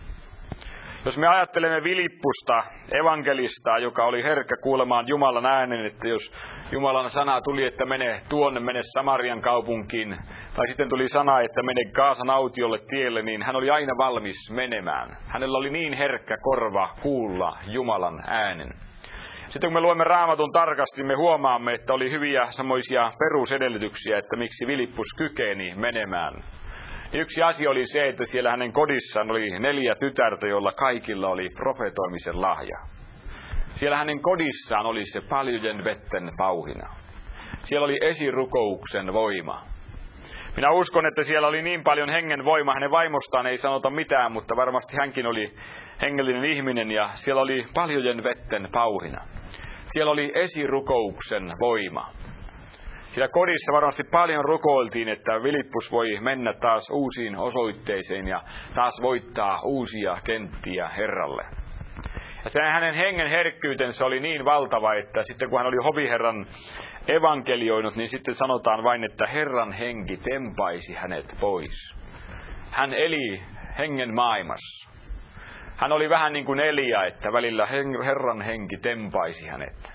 Jos me ajattelemme Filippusta, evankelistaa, joka oli herkkä kuulemaan Jumalan äänen, että jos Jumalan sana tuli, että mene Samarian kaupunkiin, tai sitten tuli sana, että mene Gaasan autiolle tielle, niin hän oli aina valmis menemään. Hänellä oli niin herkkä korva kuulla Jumalan äänen. Sitten kun me luemme Raamatun tarkasti, me huomaamme, että oli hyviä samoisia perusedellytyksiä, että miksi Filippus kykeni menemään. Yksi asia oli se, että siellä hänen kodissaan oli 4 tytärtä, joilla kaikilla oli profetoimisen lahja. Siellä hänen kodissaan oli se paljojen vetten pauhina. Siellä oli esirukouksen voima. Minä uskon, että siellä oli niin paljon hengen voima. Hänen vaimostaan ei sanota mitään, mutta varmasti hänkin oli hengellinen ihminen ja siellä oli paljojen vetten pauhina. Siellä oli esirukouksen voima. Siellä kodissa varmasti paljon rukoiltiin, että Filippus voi mennä taas uusiin osoitteisiin ja taas voittaa uusia kenttiä Herralle. Ja se hänen hengen herkkyytensä oli niin valtava, että sitten kun hän oli hoviherran evankelioinut, niin sitten sanotaan vain, että Herran henki tempaisi hänet pois. Hän eli hengen maailmassa. Hän oli vähän niin kuin Elia, että välillä Herran henki tempaisi hänet.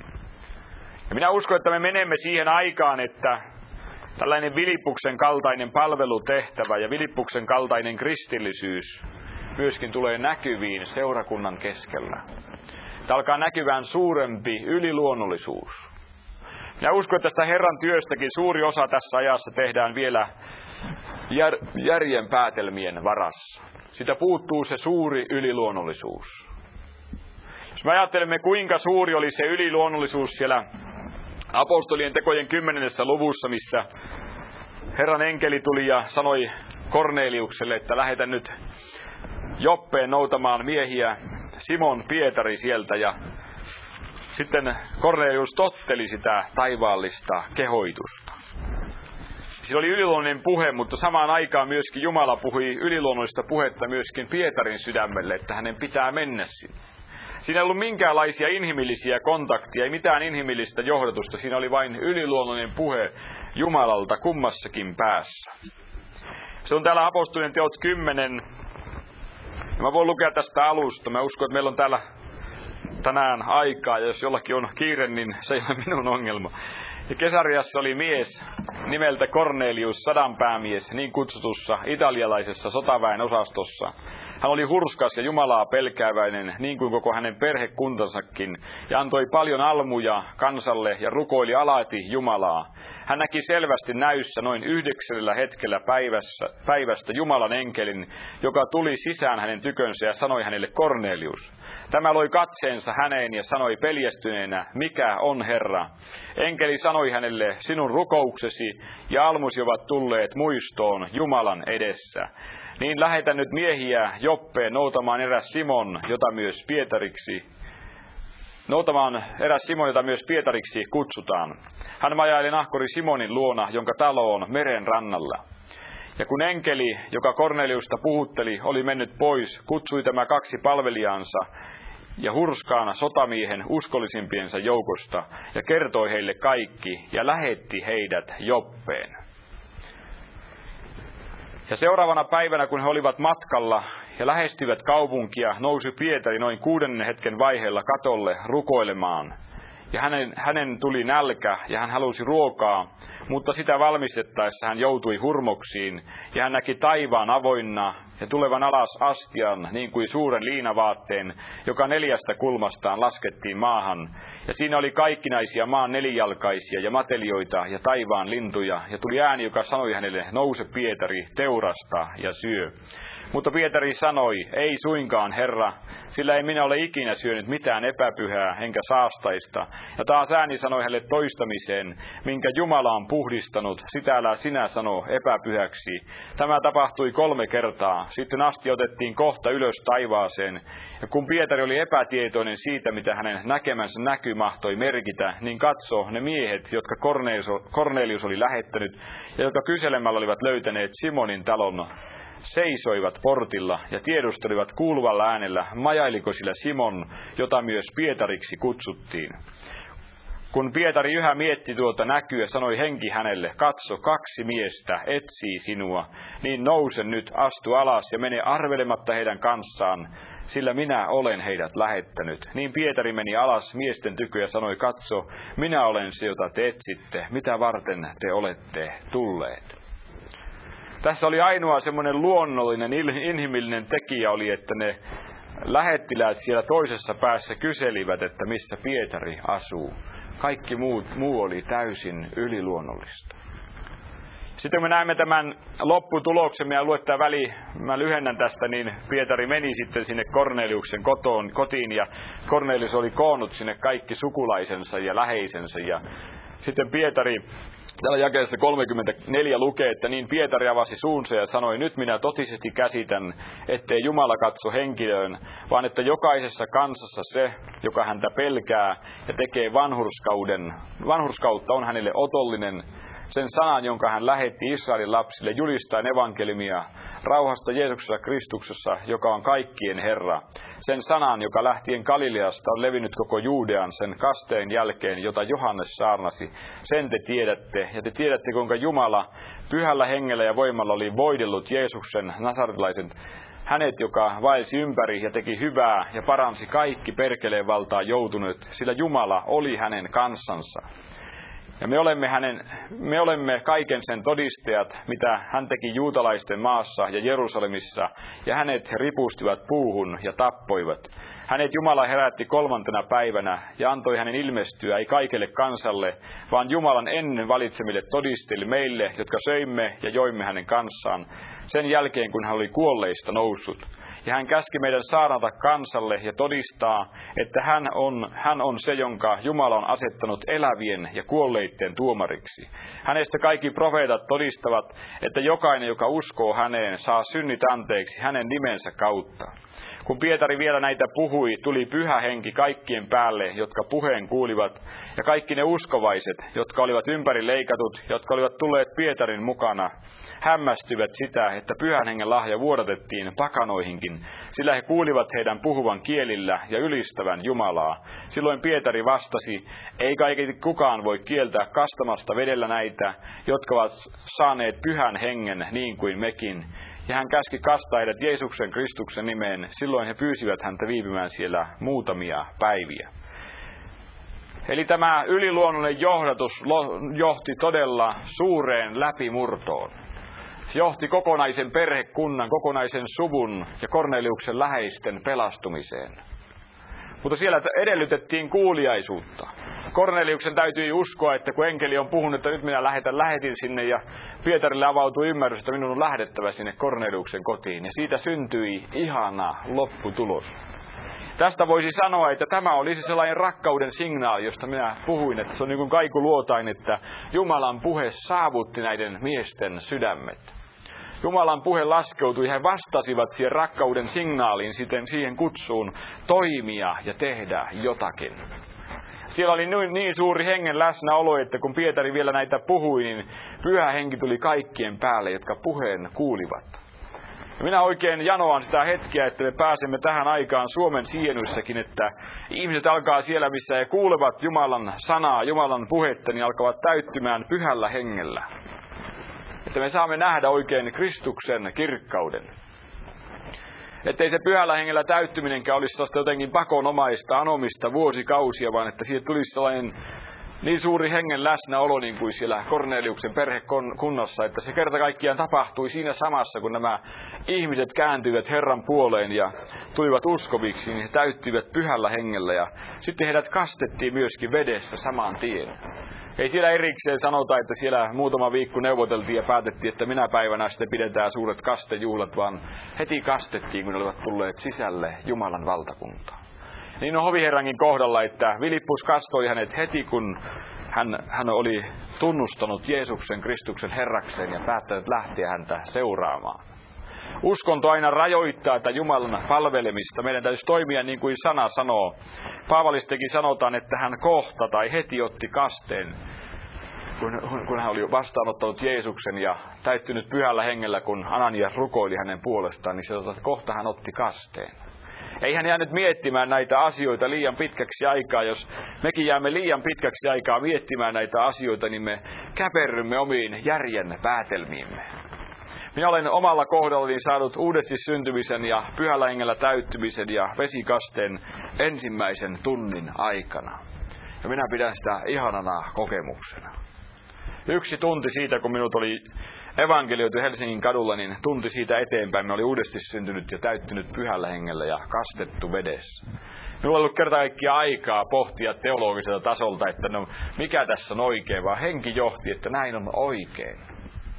Ja minä uskon, että me menemme siihen aikaan, että tällainen Filippuksen kaltainen palvelutehtävä ja Filippuksen kaltainen kristillisyys myöskin tulee näkyviin seurakunnan keskellä. Että alkaa näkyvään suurempi yliluonnollisuus. Minä uskon, että tästä Herran työstäkin suuri osa tässä ajassa tehdään vielä järjen päätelmien varassa. Sitä puuttuu se suuri yliluonnollisuus. Jos me ajattelemme, kuinka suuri oli se yliluonnollisuus siellä apostolien tekojen 10. luvussa, missä Herran enkeli tuli ja sanoi Korneliukselle, että lähetä nyt Joppeen noutamaan miehiä, Simon Pietari sieltä, ja sitten Kornelius totteli sitä taivaallista kehoitusta. Siinä oli yliluonnollinen puhe, mutta samaan aikaan myöskin Jumala puhui yliluonnollista puhetta myöskin Pietarin sydämelle, että hänen pitää mennä sinne. Siinä ei ollut minkäänlaisia inhimillisiä kontaktia, ei mitään inhimillistä johdatusta. Siinä oli vain yliluonnollinen puhe Jumalalta kummassakin päässä. Se on täällä apostolien teot 10. Ja mä voin lukea tästä alusta. Mä uskon, että meillä on täällä tänään aikaa. Ja jos jollakin on kiire, niin se ei ole minun ongelma. Ja Kesariassa oli mies nimeltä Cornelius, sadanpäämies, niin kutsutussa italialaisessa sotaväen osastossa. Hän oli hurskas ja Jumalaa pelkääväinen, niin kuin koko hänen perhekuntansakin, ja antoi paljon almuja kansalle ja rukoili alati Jumalaa. Hän näki selvästi näyssä noin 9 hetkellä päivästä Jumalan enkelin, joka tuli sisään hänen tykönsä ja sanoi hänelle: Cornelius. Tämä loi katseensa häneen ja sanoi peljästyneenä: mikä on Herra? Enkeli sanoi hänelle: sinun rukouksesi ja almusi ovat tulleet muistoon Jumalan edessä. Niin lähetä nyt miehiä Joppeen noutamaan eräs Simon, jota myös Pietariksi kutsutaan. Hän majaili nahkuri Simonin luona, jonka talo on meren rannalla. Ja kun enkeli, joka Korneliusta puhutteli, oli mennyt pois, kutsui tämä 2 palvelijaansa ja hurskaana sotamiehen uskollisimpiensa joukosta ja kertoi heille kaikki ja lähetti heidät Joppeen. Ja seuraavana päivänä, kun he olivat matkalla ja lähestyivät kaupunkia, nousi Pietari noin 6. hetken vaiheella katolle rukoilemaan. Ja hänen tuli nälkä ja hän halusi ruokaa, mutta sitä valmistettaessa hän joutui hurmoksiin ja hän näki taivaan avoinna ja tulevan alas astian niin kuin suuren liinavaatteen, joka 4 kulmastaan laskettiin maahan. Ja siinä oli kaikkinaisia maan nelijalkaisia ja matelioita ja taivaan lintuja. Ja tuli ääni, joka sanoi hänelle: nouse Pietari, teurasta ja syö. Mutta Pietari sanoi: ei suinkaan, Herra, sillä ei minä ole ikinä syönyt mitään epäpyhää enkä saastaista. Ja taas ääni sanoi hänelle toistamiseen: minkä Jumala on puhdistanut, sitä älä sinä sano epäpyhäksi. Tämä tapahtui 3 kertaa. Sitten asti otettiin kohta ylös taivaaseen. Ja kun Pietari oli epätietoinen siitä, mitä hänen näkemänsä näky mahtoi merkitä, niin katso, ne miehet, jotka Kornelius oli lähettänyt ja jotka kyselemällä olivat löytäneet Simonin talon, seisoivat portilla ja tiedustelivat kuuluvalla äänellä, majailiko sillä Simon, jota myös Pietariksi kutsuttiin. Kun Pietari yhä mietti tuota näkyä, sanoi henki hänelle: katso, 2 miestä etsii sinua, niin nouse nyt, astu alas ja mene arvelematta heidän kanssaan, sillä minä olen heidät lähettänyt. Niin Pietari meni alas miesten tykö ja sanoi: katso, minä olen se, jota te etsitte, mitä varten te olette tulleet. Tässä oli ainoa semmoinen luonnollinen, inhimillinen tekijä oli, että ne lähettiläät siellä toisessa päässä kyselivät, että missä Pietari asuu. Kaikki muu oli täysin yliluonnollista. Sitten me näemme tämän lopputuloksen, mä lyhennän tästä, niin Pietari meni sitten sinne Korneliuksen kotiin ja Kornelius oli koonnut sinne kaikki sukulaisensa ja läheisensä ja sitten Pietari, täällä jakeessa 34 lukee, että niin Pietari avasi suunsa ja sanoi, nyt minä totisesti käsitän, ettei Jumala katso henkilöön, vaan että jokaisessa kansassa se, joka häntä pelkää ja tekee vanhurskautta, on hänelle otollinen. Sen sanan, jonka hän lähetti Israelin lapsille julistaen evankeliumia rauhasta Jeesuksessa Kristuksessa, joka on kaikkien Herra. Sen sanan, joka lähtien Galileasta on levinnyt koko Juudean sen kasteen jälkeen, jota Johannes saarnasi. Sen te tiedätte, ja te tiedätte, kuinka Jumala pyhällä hengellä ja voimalla oli voidellut Jeesuksen nasaretilaisen, hänet, joka vaelsi ympäri ja teki hyvää ja paransi kaikki perkeleen valtaan joutuneet, sillä Jumala oli hänen kanssansa. Ja me olemme kaiken sen todistajat, mitä hän teki juutalaisten maassa ja Jerusalemissa, ja hänet he ripustivat puuhun ja tappoivat. Hänet Jumala herätti 3. päivänä ja antoi hänen ilmestyä ei kaikelle kansalle, vaan Jumalan ennen valitsemille todistajille meille, jotka söimme ja joimme hänen kanssaan, sen jälkeen kun hän oli kuolleista noussut. Ja hän käski meidän saarnata kansalle ja todistaa, että hän on se, jonka Jumala on asettanut elävien ja kuolleiden tuomariksi. Hänestä kaikki profeetat todistavat, että jokainen, joka uskoo häneen, saa synnit anteeksi hänen nimensä kautta. Kun Pietari vielä näitä puhui, tuli Pyhä Henki kaikkien päälle, jotka puheen kuulivat, ja kaikki ne uskovaiset, jotka olivat ympäri leikatut, jotka olivat tulleet Pietarin mukana, hämmästyivät sitä, että Pyhän Hengen lahja vuodatettiin pakanoihinkin, sillä he kuulivat heidän puhuvan kielillä ja ylistävän Jumalaa. Silloin Pietari vastasi, ei kaiketi kukaan voi kieltää kastamasta vedellä näitä, jotka ovat saaneet Pyhän Hengen niin kuin mekin. Ja hän käski kastaa heidät Jeesuksen Kristuksen nimeen. Silloin he pyysivät häntä viipymään siellä muutamia päiviä. Eli tämä yliluonnollinen johdatus johti todella suureen läpimurtoon. Se johti kokonaisen perhekunnan, kokonaisen suvun ja Korneliuksen läheisten pelastumiseen. Mutta siellä edellytettiin kuuliaisuutta. Korneliuksen täytyi uskoa, että kun enkeli on puhunut, että nyt minä lähetin sinne ja Pietarille avautui ymmärrys, että minun on lähdettävä sinne Korneliuksen kotiin. Ja siitä syntyi ihana lopputulos. Tästä voisi sanoa, että tämä olisi sellainen rakkauden signaali, josta minä puhuin, että se on niin kuin kaikuluotain, että Jumalan puhe saavutti näiden miesten sydämet. Jumalan puhe laskeutui, he vastasivat siihen rakkauden signaaliin, siihen kutsuun toimia ja tehdä jotakin. Siellä oli niin suuri hengen läsnäolo, että kun Pietari vielä näitä puhui, niin Pyhä Henki tuli kaikkien päälle, jotka puheen kuulivat. Ja minä oikein janoan sitä hetkeä, että me pääsemme tähän aikaan Suomen sienyssäkin, että ihmiset alkaa siellä, missä he kuulevat Jumalan sanaa, Jumalan puhetta, niin alkavat täyttymään Pyhällä Hengellä. Että me saamme nähdä oikein Kristuksen kirkkauden. Ettei se Pyhällä Hengellä täyttyminenkään olisi sellaista jotenkin pakonomaista, anomista vuosikausia, vaan että siitä tulisi sellainen niin suuri hengen läsnäolo niin kuin siellä Korneliuksen perhekunnassa, että se kerta kaikkiaan tapahtui siinä samassa, kun nämä ihmiset kääntyivät Herran puoleen ja tulivat uskoviksi, niin he täyttyivät Pyhällä Hengellä ja sitten heidät kastettiin myöskin vedessä saman tien. Ei siellä erikseen sanota, että siellä muutama viikko neuvoteltiin ja päätettiin, että minä päivänä sitten pidetään suuret kastejuhlat, vaan heti kastettiin, kun ne olivat tulleet sisälle Jumalan valtakuntaan. Niin on hoviherrankin kohdalla, että Filippus kastoi hänet heti, kun hän oli tunnustanut Jeesuksen Kristuksen Herrakseen ja päättänyt lähteä häntä seuraamaan. Uskonto aina rajoittaa tätä Jumalan palvelemista. Meidän täytyisi toimia niin kuin sana sanoo. Paavalistakin sanotaan, että hän kohta tai heti otti kasteen, kun hän oli vastaanottanut Jeesuksen ja täyttynyt Pyhällä Hengellä, kun Ananias rukoili hänen puolestaan, niin se kohta hän otti kasteen. Ei hän jäänyt miettimään näitä asioita liian pitkäksi aikaa. Jos mekin jäämme liian pitkäksi aikaa miettimään näitä asioita, niin me käperrymme omiin järjen päätelmiimme. Minä olen omalla kohdallani saanut uudesti syntymisen ja Pyhällä Hengellä täyttymisen ja vesikasteen ensimmäisen tunnin aikana. Ja minä pidän sitä ihanana kokemuksena. 1 tunti siitä, kun minut oli evankelioitu Helsingin kadulla, niin tunti siitä eteenpäin me oli uudesti syntynyt ja täyttynyt Pyhällä Hengellä ja kastettu vedessä. Minulla ei ollut kerta kaikkiaan aikaa pohtia teologiselta tasolta, että no, mikä tässä on oikein, vaan henki johti, että näin on oikein.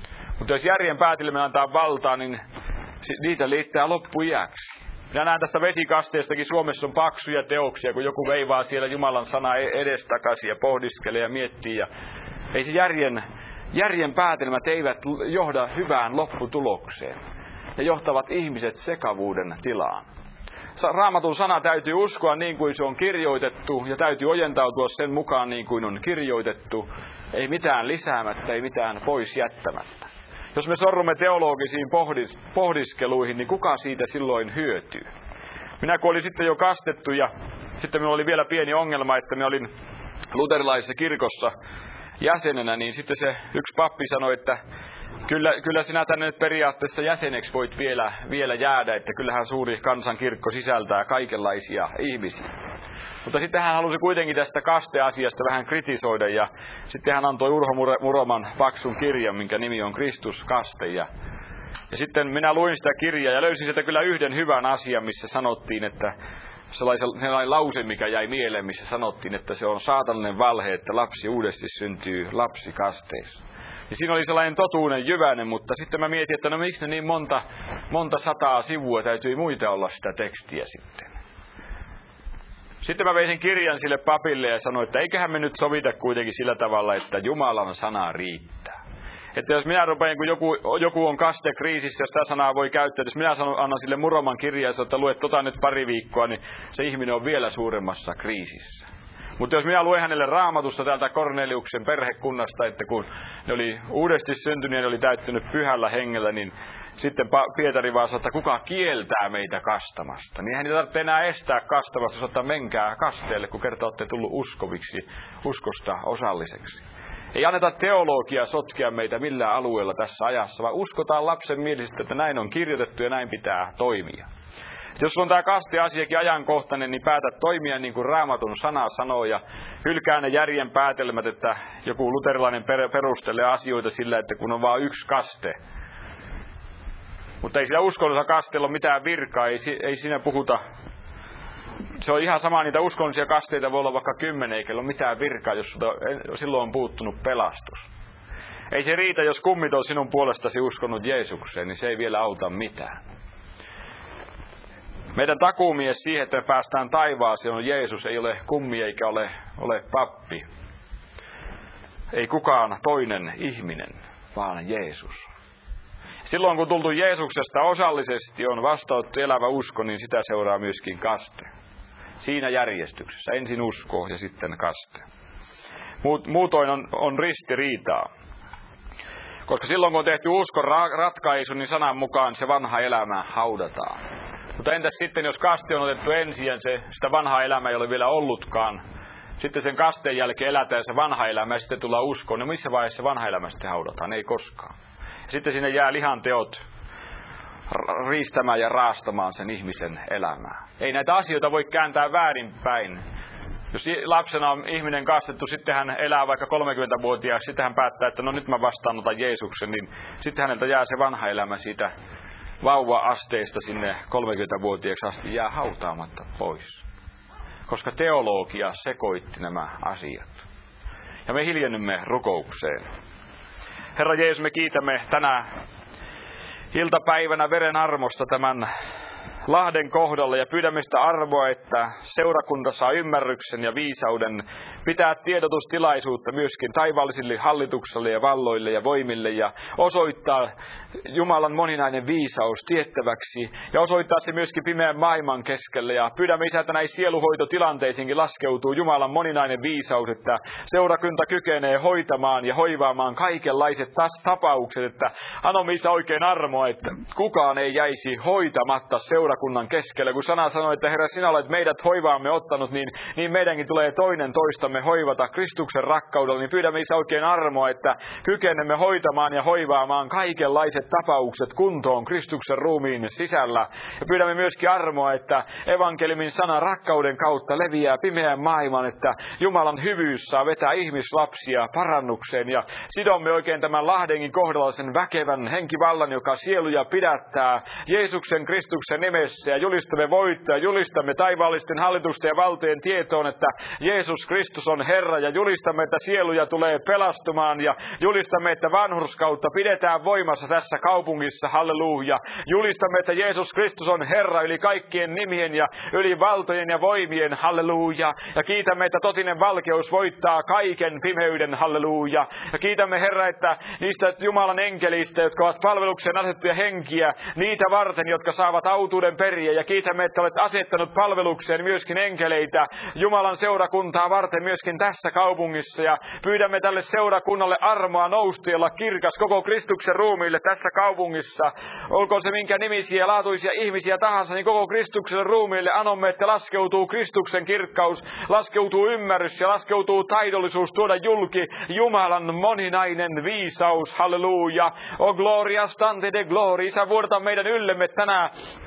Mutta jos järjen päätelmään antaa valtaa, niin niitä liittää loppuiäksi. Minä näen tässä vesikasteestakin, Suomessa on paksuja teoksia, kun joku veivaa siellä Jumalan sanaa edestakaisin ja pohdiskelee ja miettii. Ja ei se järjen päätelmät eivät johda hyvään lopputulokseen. Ne johtavat ihmiset sekavuuden tilaan. Raamatun sana täytyy uskoa niin kuin se on kirjoitettu ja täytyy ojentautua sen mukaan niin kuin on kirjoitettu. Ei mitään lisäämättä, ei mitään pois jättämättä. Jos me sorrumme teologisiin pohdiskeluihin, niin kuka siitä silloin hyötyy? Minä kun olin sitten jo kastettu ja sitten minulla oli vielä pieni ongelma, että minä olin luterilaisessa kirkossa jäsenenä, niin sitten se yksi pappi sanoi, että kyllä sinä tänne nyt periaatteessa jäseneksi voit vielä jäädä, että kyllähän suuri kansankirkko sisältää kaikenlaisia ihmisiä. Mutta sitten hän halusi kuitenkin tästä kasteasiasta vähän kritisoida ja sitten hän antoi Urho Muroman paksun kirjan, minkä nimi on Kristus kaste. Ja sitten minä luin sitä kirjaa ja löysin sieltä kyllä yhden hyvän asian, missä sanottiin, että sellainen lause, mikä jäi mieleen, missä sanottiin, että se on saatanallinen valhe, että lapsi uudesti syntyy lapsikasteissa. Ja siinä oli sellainen totuuden jyväinen, mutta sitten mä mietin, että no miksi niin monta sataa sivua täytyy muita olla sitä tekstiä sitten. Sitten mä vein sen kirjan sille papille ja sanoin, että eiköhän me nyt sovita kuitenkin sillä tavalla, että Jumalan sana riittää. Että jos minä rupean, kun joku on kastekriisissä, jos sitä sanaa voi käyttää, jos minä annan sille Muroman kirjaa, että luet nyt pari viikkoa, niin se ihminen on vielä suuremmassa kriisissä. Mutta jos minä luen hänelle Raamatusta täältä Korneliuksen perhekunnasta, että kun ne oli uudesti syntynyt ja ne oli täyttynyt pyhällä hengellä, niin sitten Pietari vaan sanoi, että kuka kieltää meitä kastamasta. Niin hän ei tarvitse enää estää kastamasta, jos ottaa menkää kasteelle, kun kerta olette tullut uskoviksi, uskosta osalliseksi. Ei anneta teologiaa sotkea meitä millään alueella tässä ajassa, vaan uskotaan lapsen mielisesti, että näin on kirjoitettu ja näin pitää toimia. Jos on tämä kasteasiakin ajankohtainen, niin päätä toimia niin kuin Raamatun sana sanoo ja hylkää ne järjen päätelmät, että joku luterilainen perustelee asioita sillä, että kun on vain yksi kaste. Mutta ei sillä uskonnollisella kasteella ole mitään virkaa, ei siinä puhuta. Se on ihan sama, niitä uskonnollisia kasteita voi olla vaikka 10, eikä ole mitään virkaa, jos silloin on puuttunut pelastus. Ei se riitä, jos kummit on sinun puolestasi uskonut Jeesukseen, niin se ei vielä auta mitään. Meidän takuumies siihen, että me päästään taivaaseen, on Jeesus, ei ole kummi eikä ole pappi. Ei kukaan toinen ihminen, vaan Jeesus. Silloin kun tultu Jeesuksesta osallisesti on vastaanottu elävä usko, niin sitä seuraa myöskin kaste. Siinä järjestyksessä. Ensin usko ja sitten kaste. Muutoin on ristiriitaa. Koska silloin kun on tehty uskon ratkaisu, niin sanan mukaan se vanha elämä haudataan. Mutta entäs sitten, jos kaste on otettu ensin ja sitä vanhaa elämää ei ole vielä ollutkaan. Sitten sen kasteen jälkeen elätään se vanha elämä ja sitten tullaan uskoon. No missä vaiheessa vanha elämä sitten haudataan? Ei koskaan. Ja sitten sinne jää lihan teot riistämään ja raastamaan sen ihmisen elämää. Ei näitä asioita voi kääntää väärinpäin. Jos lapsena on ihminen kastettu, sitten hän elää vaikka 30-vuotiaaksi, sitten hän päättää, että no nyt mä vastaanotan Jeesuksen, niin sitten häneltä jää se vanha elämä siitä vauva-asteista sinne 30-vuotiaaksi asti jää hautaamatta pois. Koska teologia sekoitti nämä asiat. Ja me hiljennymme rukoukseen. Herra Jeesus, me kiitämme tänä iltapäivänä veren armosta tämän Lahden kohdalla ja pyydämme sitä arvoa, että seurakunta saa ymmärryksen ja viisauden pitää tiedotustilaisuutta myöskin taivaallisille hallitukselle ja valloille ja voimille ja osoittaa Jumalan moninainen viisaus tiettäväksi ja osoittaa se myöskin pimeän maailman keskelle ja pyydämme Isä, että näihin sieluhoitotilanteisiinkin laskeutuu Jumalan moninainen viisaus, että seurakunta kykenee hoitamaan ja hoivaamaan kaikenlaiset tapaukset, että anomme Isä oikein armoa, että kukaan ei jäisi hoitamatta seurakunnan keskellä. Kun sana sanoi, että Herra, sinä olet meidät hoivaamme ottanut, niin meidänkin tulee toinen toistamme hoivata Kristuksen rakkaudella. Niin pyydämme Isä oikein armoa, että kykenemme hoitamaan ja hoivaamaan kaikenlaiset tapaukset kuntoon Kristuksen ruumiin sisällä. Ja pyydämme myöskin armoa, että evankeliumin sana rakkauden kautta leviää pimeän maailman, että Jumalan hyvyys saa vetää ihmislapsia parannukseen. Ja sidomme oikein tämän Lahdenkin kohdalla sen väkevän henkivallan, joka sieluja pidättää Jeesuksen Kristuksen nimessä nimessä ja julistamme voittoa. Julistamme taivaallisten hallitusten ja valtojen tietoon, että Jeesus Kristus on Herra ja julistamme, että sieluja tulee pelastumaan ja julistamme, että vanhurskautta pidetään voimassa tässä kaupungissa. Halleluja. Julistamme, että Jeesus Kristus on Herra yli kaikkien nimien ja yli valtojen ja voimien. Halleluja. Ja kiitämme, että totinen valkeus voittaa kaiken pimeyden. Halleluja. Ja kiitämme, Herra, että niistä Jumalan enkelistä, jotka ovat palvelukseen asetettuja henkiä, niitä varten, jotka saavat autuuden periä. Ja kiitämme, että olet asettanut palvelukseen myöskin enkeleitä Jumalan seurakuntaa varten myöskin tässä kaupungissa. Ja pyydämme tälle seurakunnalle armoa nousta ja olla kirkas koko Kristuksen ruumiille tässä kaupungissa. Olkoon se minkä nimisiä ja laatuisia ihmisiä tahansa, niin koko Kristuksen ruumiille anomme, että laskeutuu Kristuksen kirkkaus, laskeutuu ymmärrys ja laskeutuu taidollisuus tuoda julki Jumalan moninainen viisaus. Halleluja. O gloria stante de gloria. Isä, vuodata meidän yllemme tänään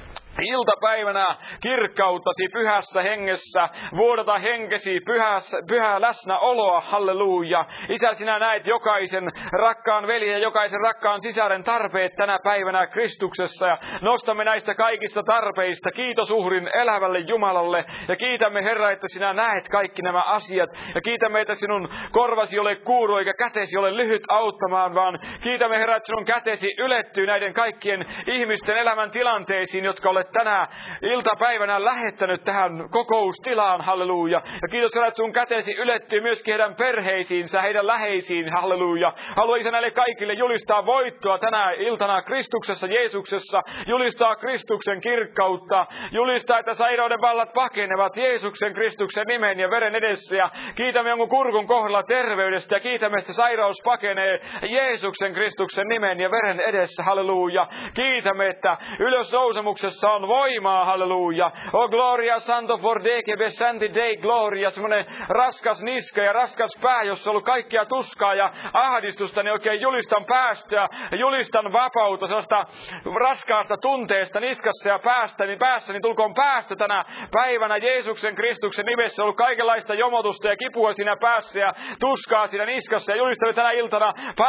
iltapäivänä kirkkauttasi pyhässä hengessä, vuodata henkesi pyhää läsnäoloa, halleluja. Isä, sinä näet jokaisen rakkaan veljen ja jokaisen rakkaan sisaren tarpeet tänä päivänä Kristuksessa ja nostamme näistä kaikista tarpeista kiitos uhrin elävälle Jumalalle ja kiitämme, Herra, että sinä näet kaikki nämä asiat ja kiitämme, että sinun korvasi ole kuuru eikä kätesi ole lyhyt auttamaan, vaan kiitämme, Herra, että sinun kätesi ylettyy näiden kaikkien ihmisten elämän tilanteisiin, jotka olet tänä iltapäivänä lähettänyt tähän kokoustilaan, halleluja. Ja kiitos, että sun kätesi ylettyy myöskin heidän perheisiinsä, heidän läheisiin, halleluja. Haluan Isä näille kaikille julistaa voittoa tänä iltana Kristuksessa, Jeesuksessa, julistaa Kristuksen kirkkautta, julistaa, että sairauden vallat pakenevat Jeesuksen Kristuksen nimen ja veren edessä. Ja kiitämme jonkun kurkun kohdalla terveydestä ja kiitämme, että sairaus pakenee Jeesuksen Kristuksen nimen ja veren edessä, halleluja. Kiitämme, että ylösnousemuksessa on voimaa, halleluja. O gloria santo for deke besanti dei gloria. Semmoinen raskas niska ja raskas pää, jossa on ollut kaikkia tuskaa ja ahdistusta, niin oikein julistan päästöä, julistan vapautta, sellaista raskaasta tunteesta niskassa ja päässäni tulkoon päästö tänä päivänä Jeesuksen Kristuksen nimessä. On ollut kaikenlaista jomotusta ja kipua siinä päässä ja tuskaa siinä niskassa ja julistamme tänä iltana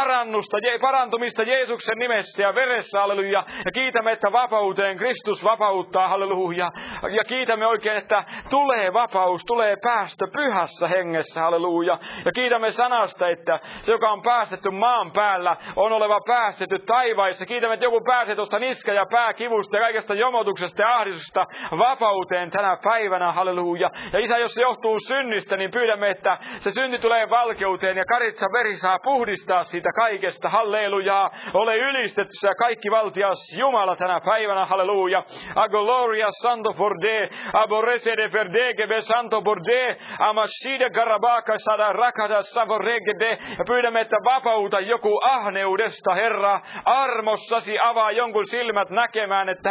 parantumista Jeesuksen nimessä ja veressä, halleluja. Ja kiitämme, että vapauteen Kristus vapauttaa, halleluja. Ja kiitämme oikein, että tulee vapaus, tulee päästö pyhässä hengessä, halleluja. Ja kiitämme sanasta, että se, joka on päästetty maan päällä, on oleva päästetty taivaissa. Kiitämme, että joku pääsee tuosta niska- ja pääkivusta ja kaikesta jomotuksesta ja ahdistusta vapauteen tänä päivänä, halleluja. Ja Isä, jos se johtuu synnistä, niin pyydämme, että se synti tulee valkeuteen ja karitsan veri saa puhdistaa siitä kaikesta, halleluja. Ole ylistetty ja kaikki valtias Jumala tänä päivänä, halleluja. A gloria santo for de, aborrese de verdege be santo por de, amashide garabaka sada rakada savorege de. Ja pyydämme, että vapauta joku ahneudesta, Herra. Armossasi avaa jonkun silmät näkemään, että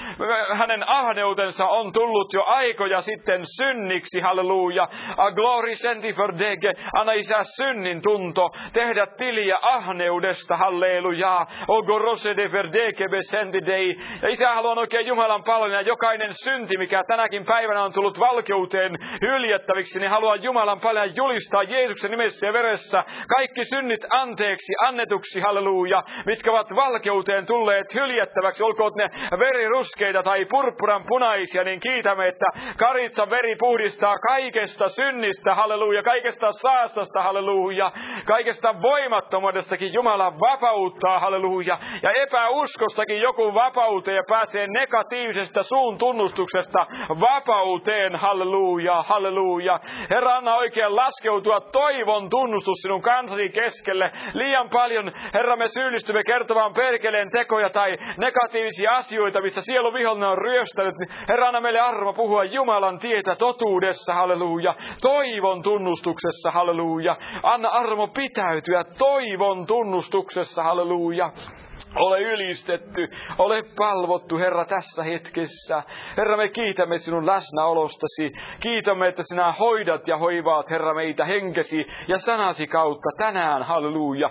hänen ahneutensa on tullut jo aikoja sitten synniksi, halleluja. A glory senti for dege, anna Isä synnin tunto, tehdä tiliä ahneudesta, halleluja. O gorose de verdege be senti dei. Ja Isä, haluan oikein Jumalan palvelina jokainen synti, mikä tänäkin päivänä on tullut valkeuteen hyljettäviksi, niin haluan Jumalan palvelina julistaa Jeesuksen nimessä ja veressä kaikki synnit anteeksi annetuksi, halleluja, mitkä ovat valkeuteen tulleet hyljettäväksi, olkoot ne veriruskeita tai purppuran punaisia, niin kiitämme, että karitsan veri puhdistaa kaikesta synnistä, halleluja, kaikesta saastasta, halleluja, kaikesta voimattomuudestakin Jumala vapauttaa, halleluja, ja epäuskostakin joku vapauteen ja pääsee negatiivisesta suun tunnustuksesta vapauteen, halleluja, halleluja. Herra, anna oikein laskeutua toivon tunnustus sinun kansasi keskelle. Liian paljon, Herra, me syyllistymme kertomaan perkeleen tekoja tai negatiivisia asioita, missä sielun vihollinen on ryöstänyt. Herra, anna meille armo puhua Jumalan tietä totuudessa, halleluja. Toivon tunnustuksessa, halleluja. Anna armo pitäytyä toivon tunnustuksessa, halleluja. Ole ylistetty, ole palvottu, Herra, tässä hetkessä. Herra, me kiitämme sinun läsnäolostasi. Kiitämme, että sinä hoidat ja hoivaat, Herra, meitä henkesi ja sanasi kautta tänään, halleluja.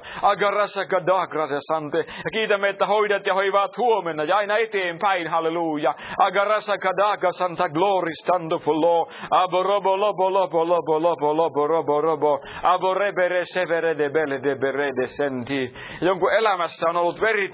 Ja kiitämme, että hoidat ja hoivaat huomenna ja aina eteenpäin, halleluja. Santa glory stando fullo. Aborobo lobo lobo lobo lobo lobo robo robo. Aborebere severe de belle de bere de senti. Jonkun elämässä on ollut veri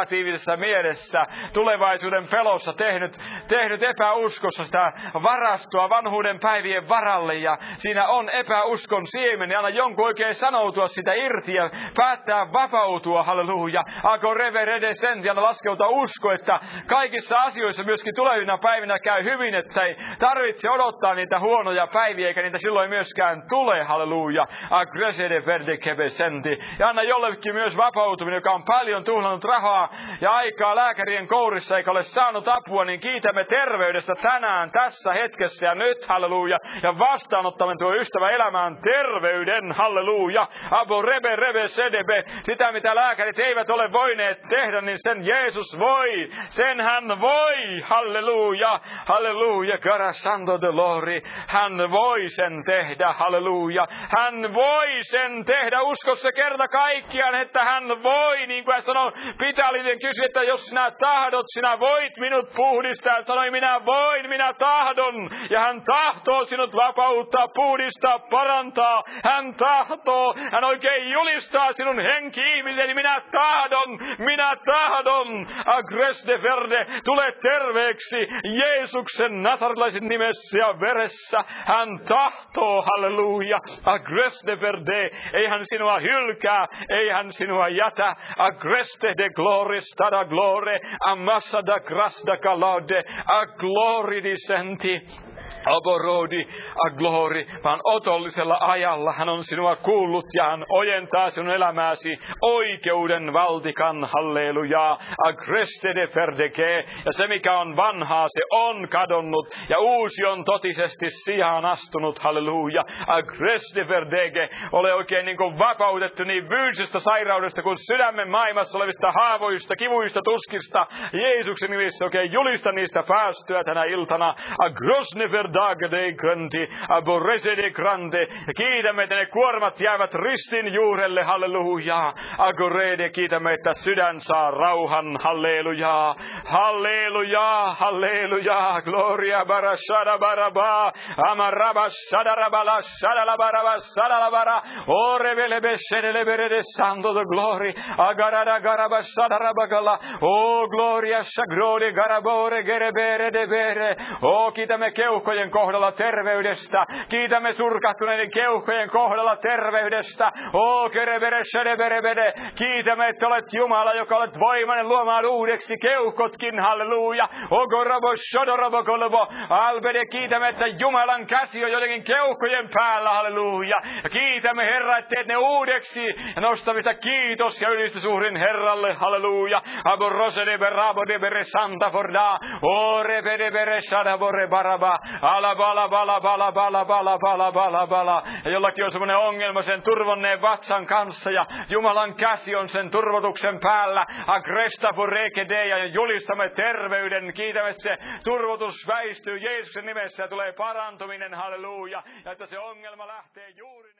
negatiivisessa mielessä, tulevaisuuden pelossa tehnyt epäuskossa sitä varastoa vanhuuden päivien varalle. Ja siinä on epäuskon siemen. Ja anna jonkun oikein sanoutua sitä irti ja päättää vapautua. Halleluja. Ako reverede sentiana laskeutua usko, että kaikissa asioissa myöskin tulevina päivinä käy hyvin, että se ei tarvitse odottaa niitä huonoja päiviä, eikä niitä silloin myöskään tule. Halleluja. Agresede verde kebe senti. Ja anna jollekin myös vapautuminen, joka on paljon tuhlannut rahaa ja aikaa lääkärien kourissa, eikä ole saanut apua, niin kiitämme terveydestä tänään, tässä hetkessä ja nyt, halleluja. Ja vastaanottamme tuo ystävä elämään terveyden, halleluja. Abo rebe sedebe. Sitä, mitä lääkärit eivät ole voineet tehdä, niin sen Jeesus voi. Sen hän voi, halleluja. Halleluja, carasando dolori. Hän voi sen tehdä, halleluja. Hän voi sen tehdä, uskossa kerta kaikkiaan, että hän voi, niin kuin hän sanoi, Pitalinen kysyi, että jos sinä tahdot, sinä voit minut puhdistaa. Hän sanoi, minä voin, minä tahdon. Ja hän tahtoo sinut vapauttaa, puhdistaa, parantaa. Hän tahtoo, hän oikein julistaa sinun henki-ihmiseni. Minä tahdon. Agres de verde, tule terveeksi Jeesuksen nasarilaisen nimessä ja veressä. Hän tahtoo, halleluja. Agres de verde, ei hän sinua hylkää, ei hän sinua jätä. Agreste de glorista da glore, amassa da grasta calaude, a glori di senti. Aborodi, a glory, vaan otollisella ajalla hän on sinua kuullut ja hän ojentaa sinun elämääsi oikeuden valtikan, halleluja, agreste de ferdeke, ja se mikä on vanhaa, se on kadonnut, ja uusi on totisesti sijaan astunut, halleluja, agreste de ferdeke, ole oikein niin kuin vapautettu niin fyysisestä sairaudesta kuin sydämen maailmassa olevista haavoista, kivuista, tuskista, Jeesuksen nimissä oikein julista niistä päästyä tänä iltana, agrosne verdagde granti, aborese de grande. Ja kiitämme, että ne kuormat jäävät ristin juurelle, halleluja. Agorede, kiitämme, että sydän saa rauhan, halleluja. Halleluja, halleluja. Gloria bara shada baraba, amaraba shadarabala shadalabaraba shadalabara. Orevele beshedele berede sando de glory. Agarada garaba shadarabagala. O gloria shagrode garabore gerebere de bere. O kiitämme keuhkoja keuhkojen kohdalla terveydestä. Kiitämme surkahtuneiden keuhkojen kohdalla terveydestä. Kiitämme, että olet Jumala, joka olet voimainen luomaan uudeksi keuhkotkin. Halleluja. Kiitämme, että Jumalan käsi on jotenkin keuhkojen päällä. Halleluja. Ja kiitämme, Herra, että teet ne uudeksi. Ja nostamista kiitos ja ylistysuhrin Herralle. Halleluja. Ja jollakin on semmoinen ongelma sen turvonneen vatsan kanssa ja Jumalan käsi on sen turvotuksen päällä. Ja julistamme terveyden. Kiitämme, että se turvotus väistyy Jeesuksen nimessä ja tulee parantuminen. Halleluja. Ja että se ongelma lähtee juuri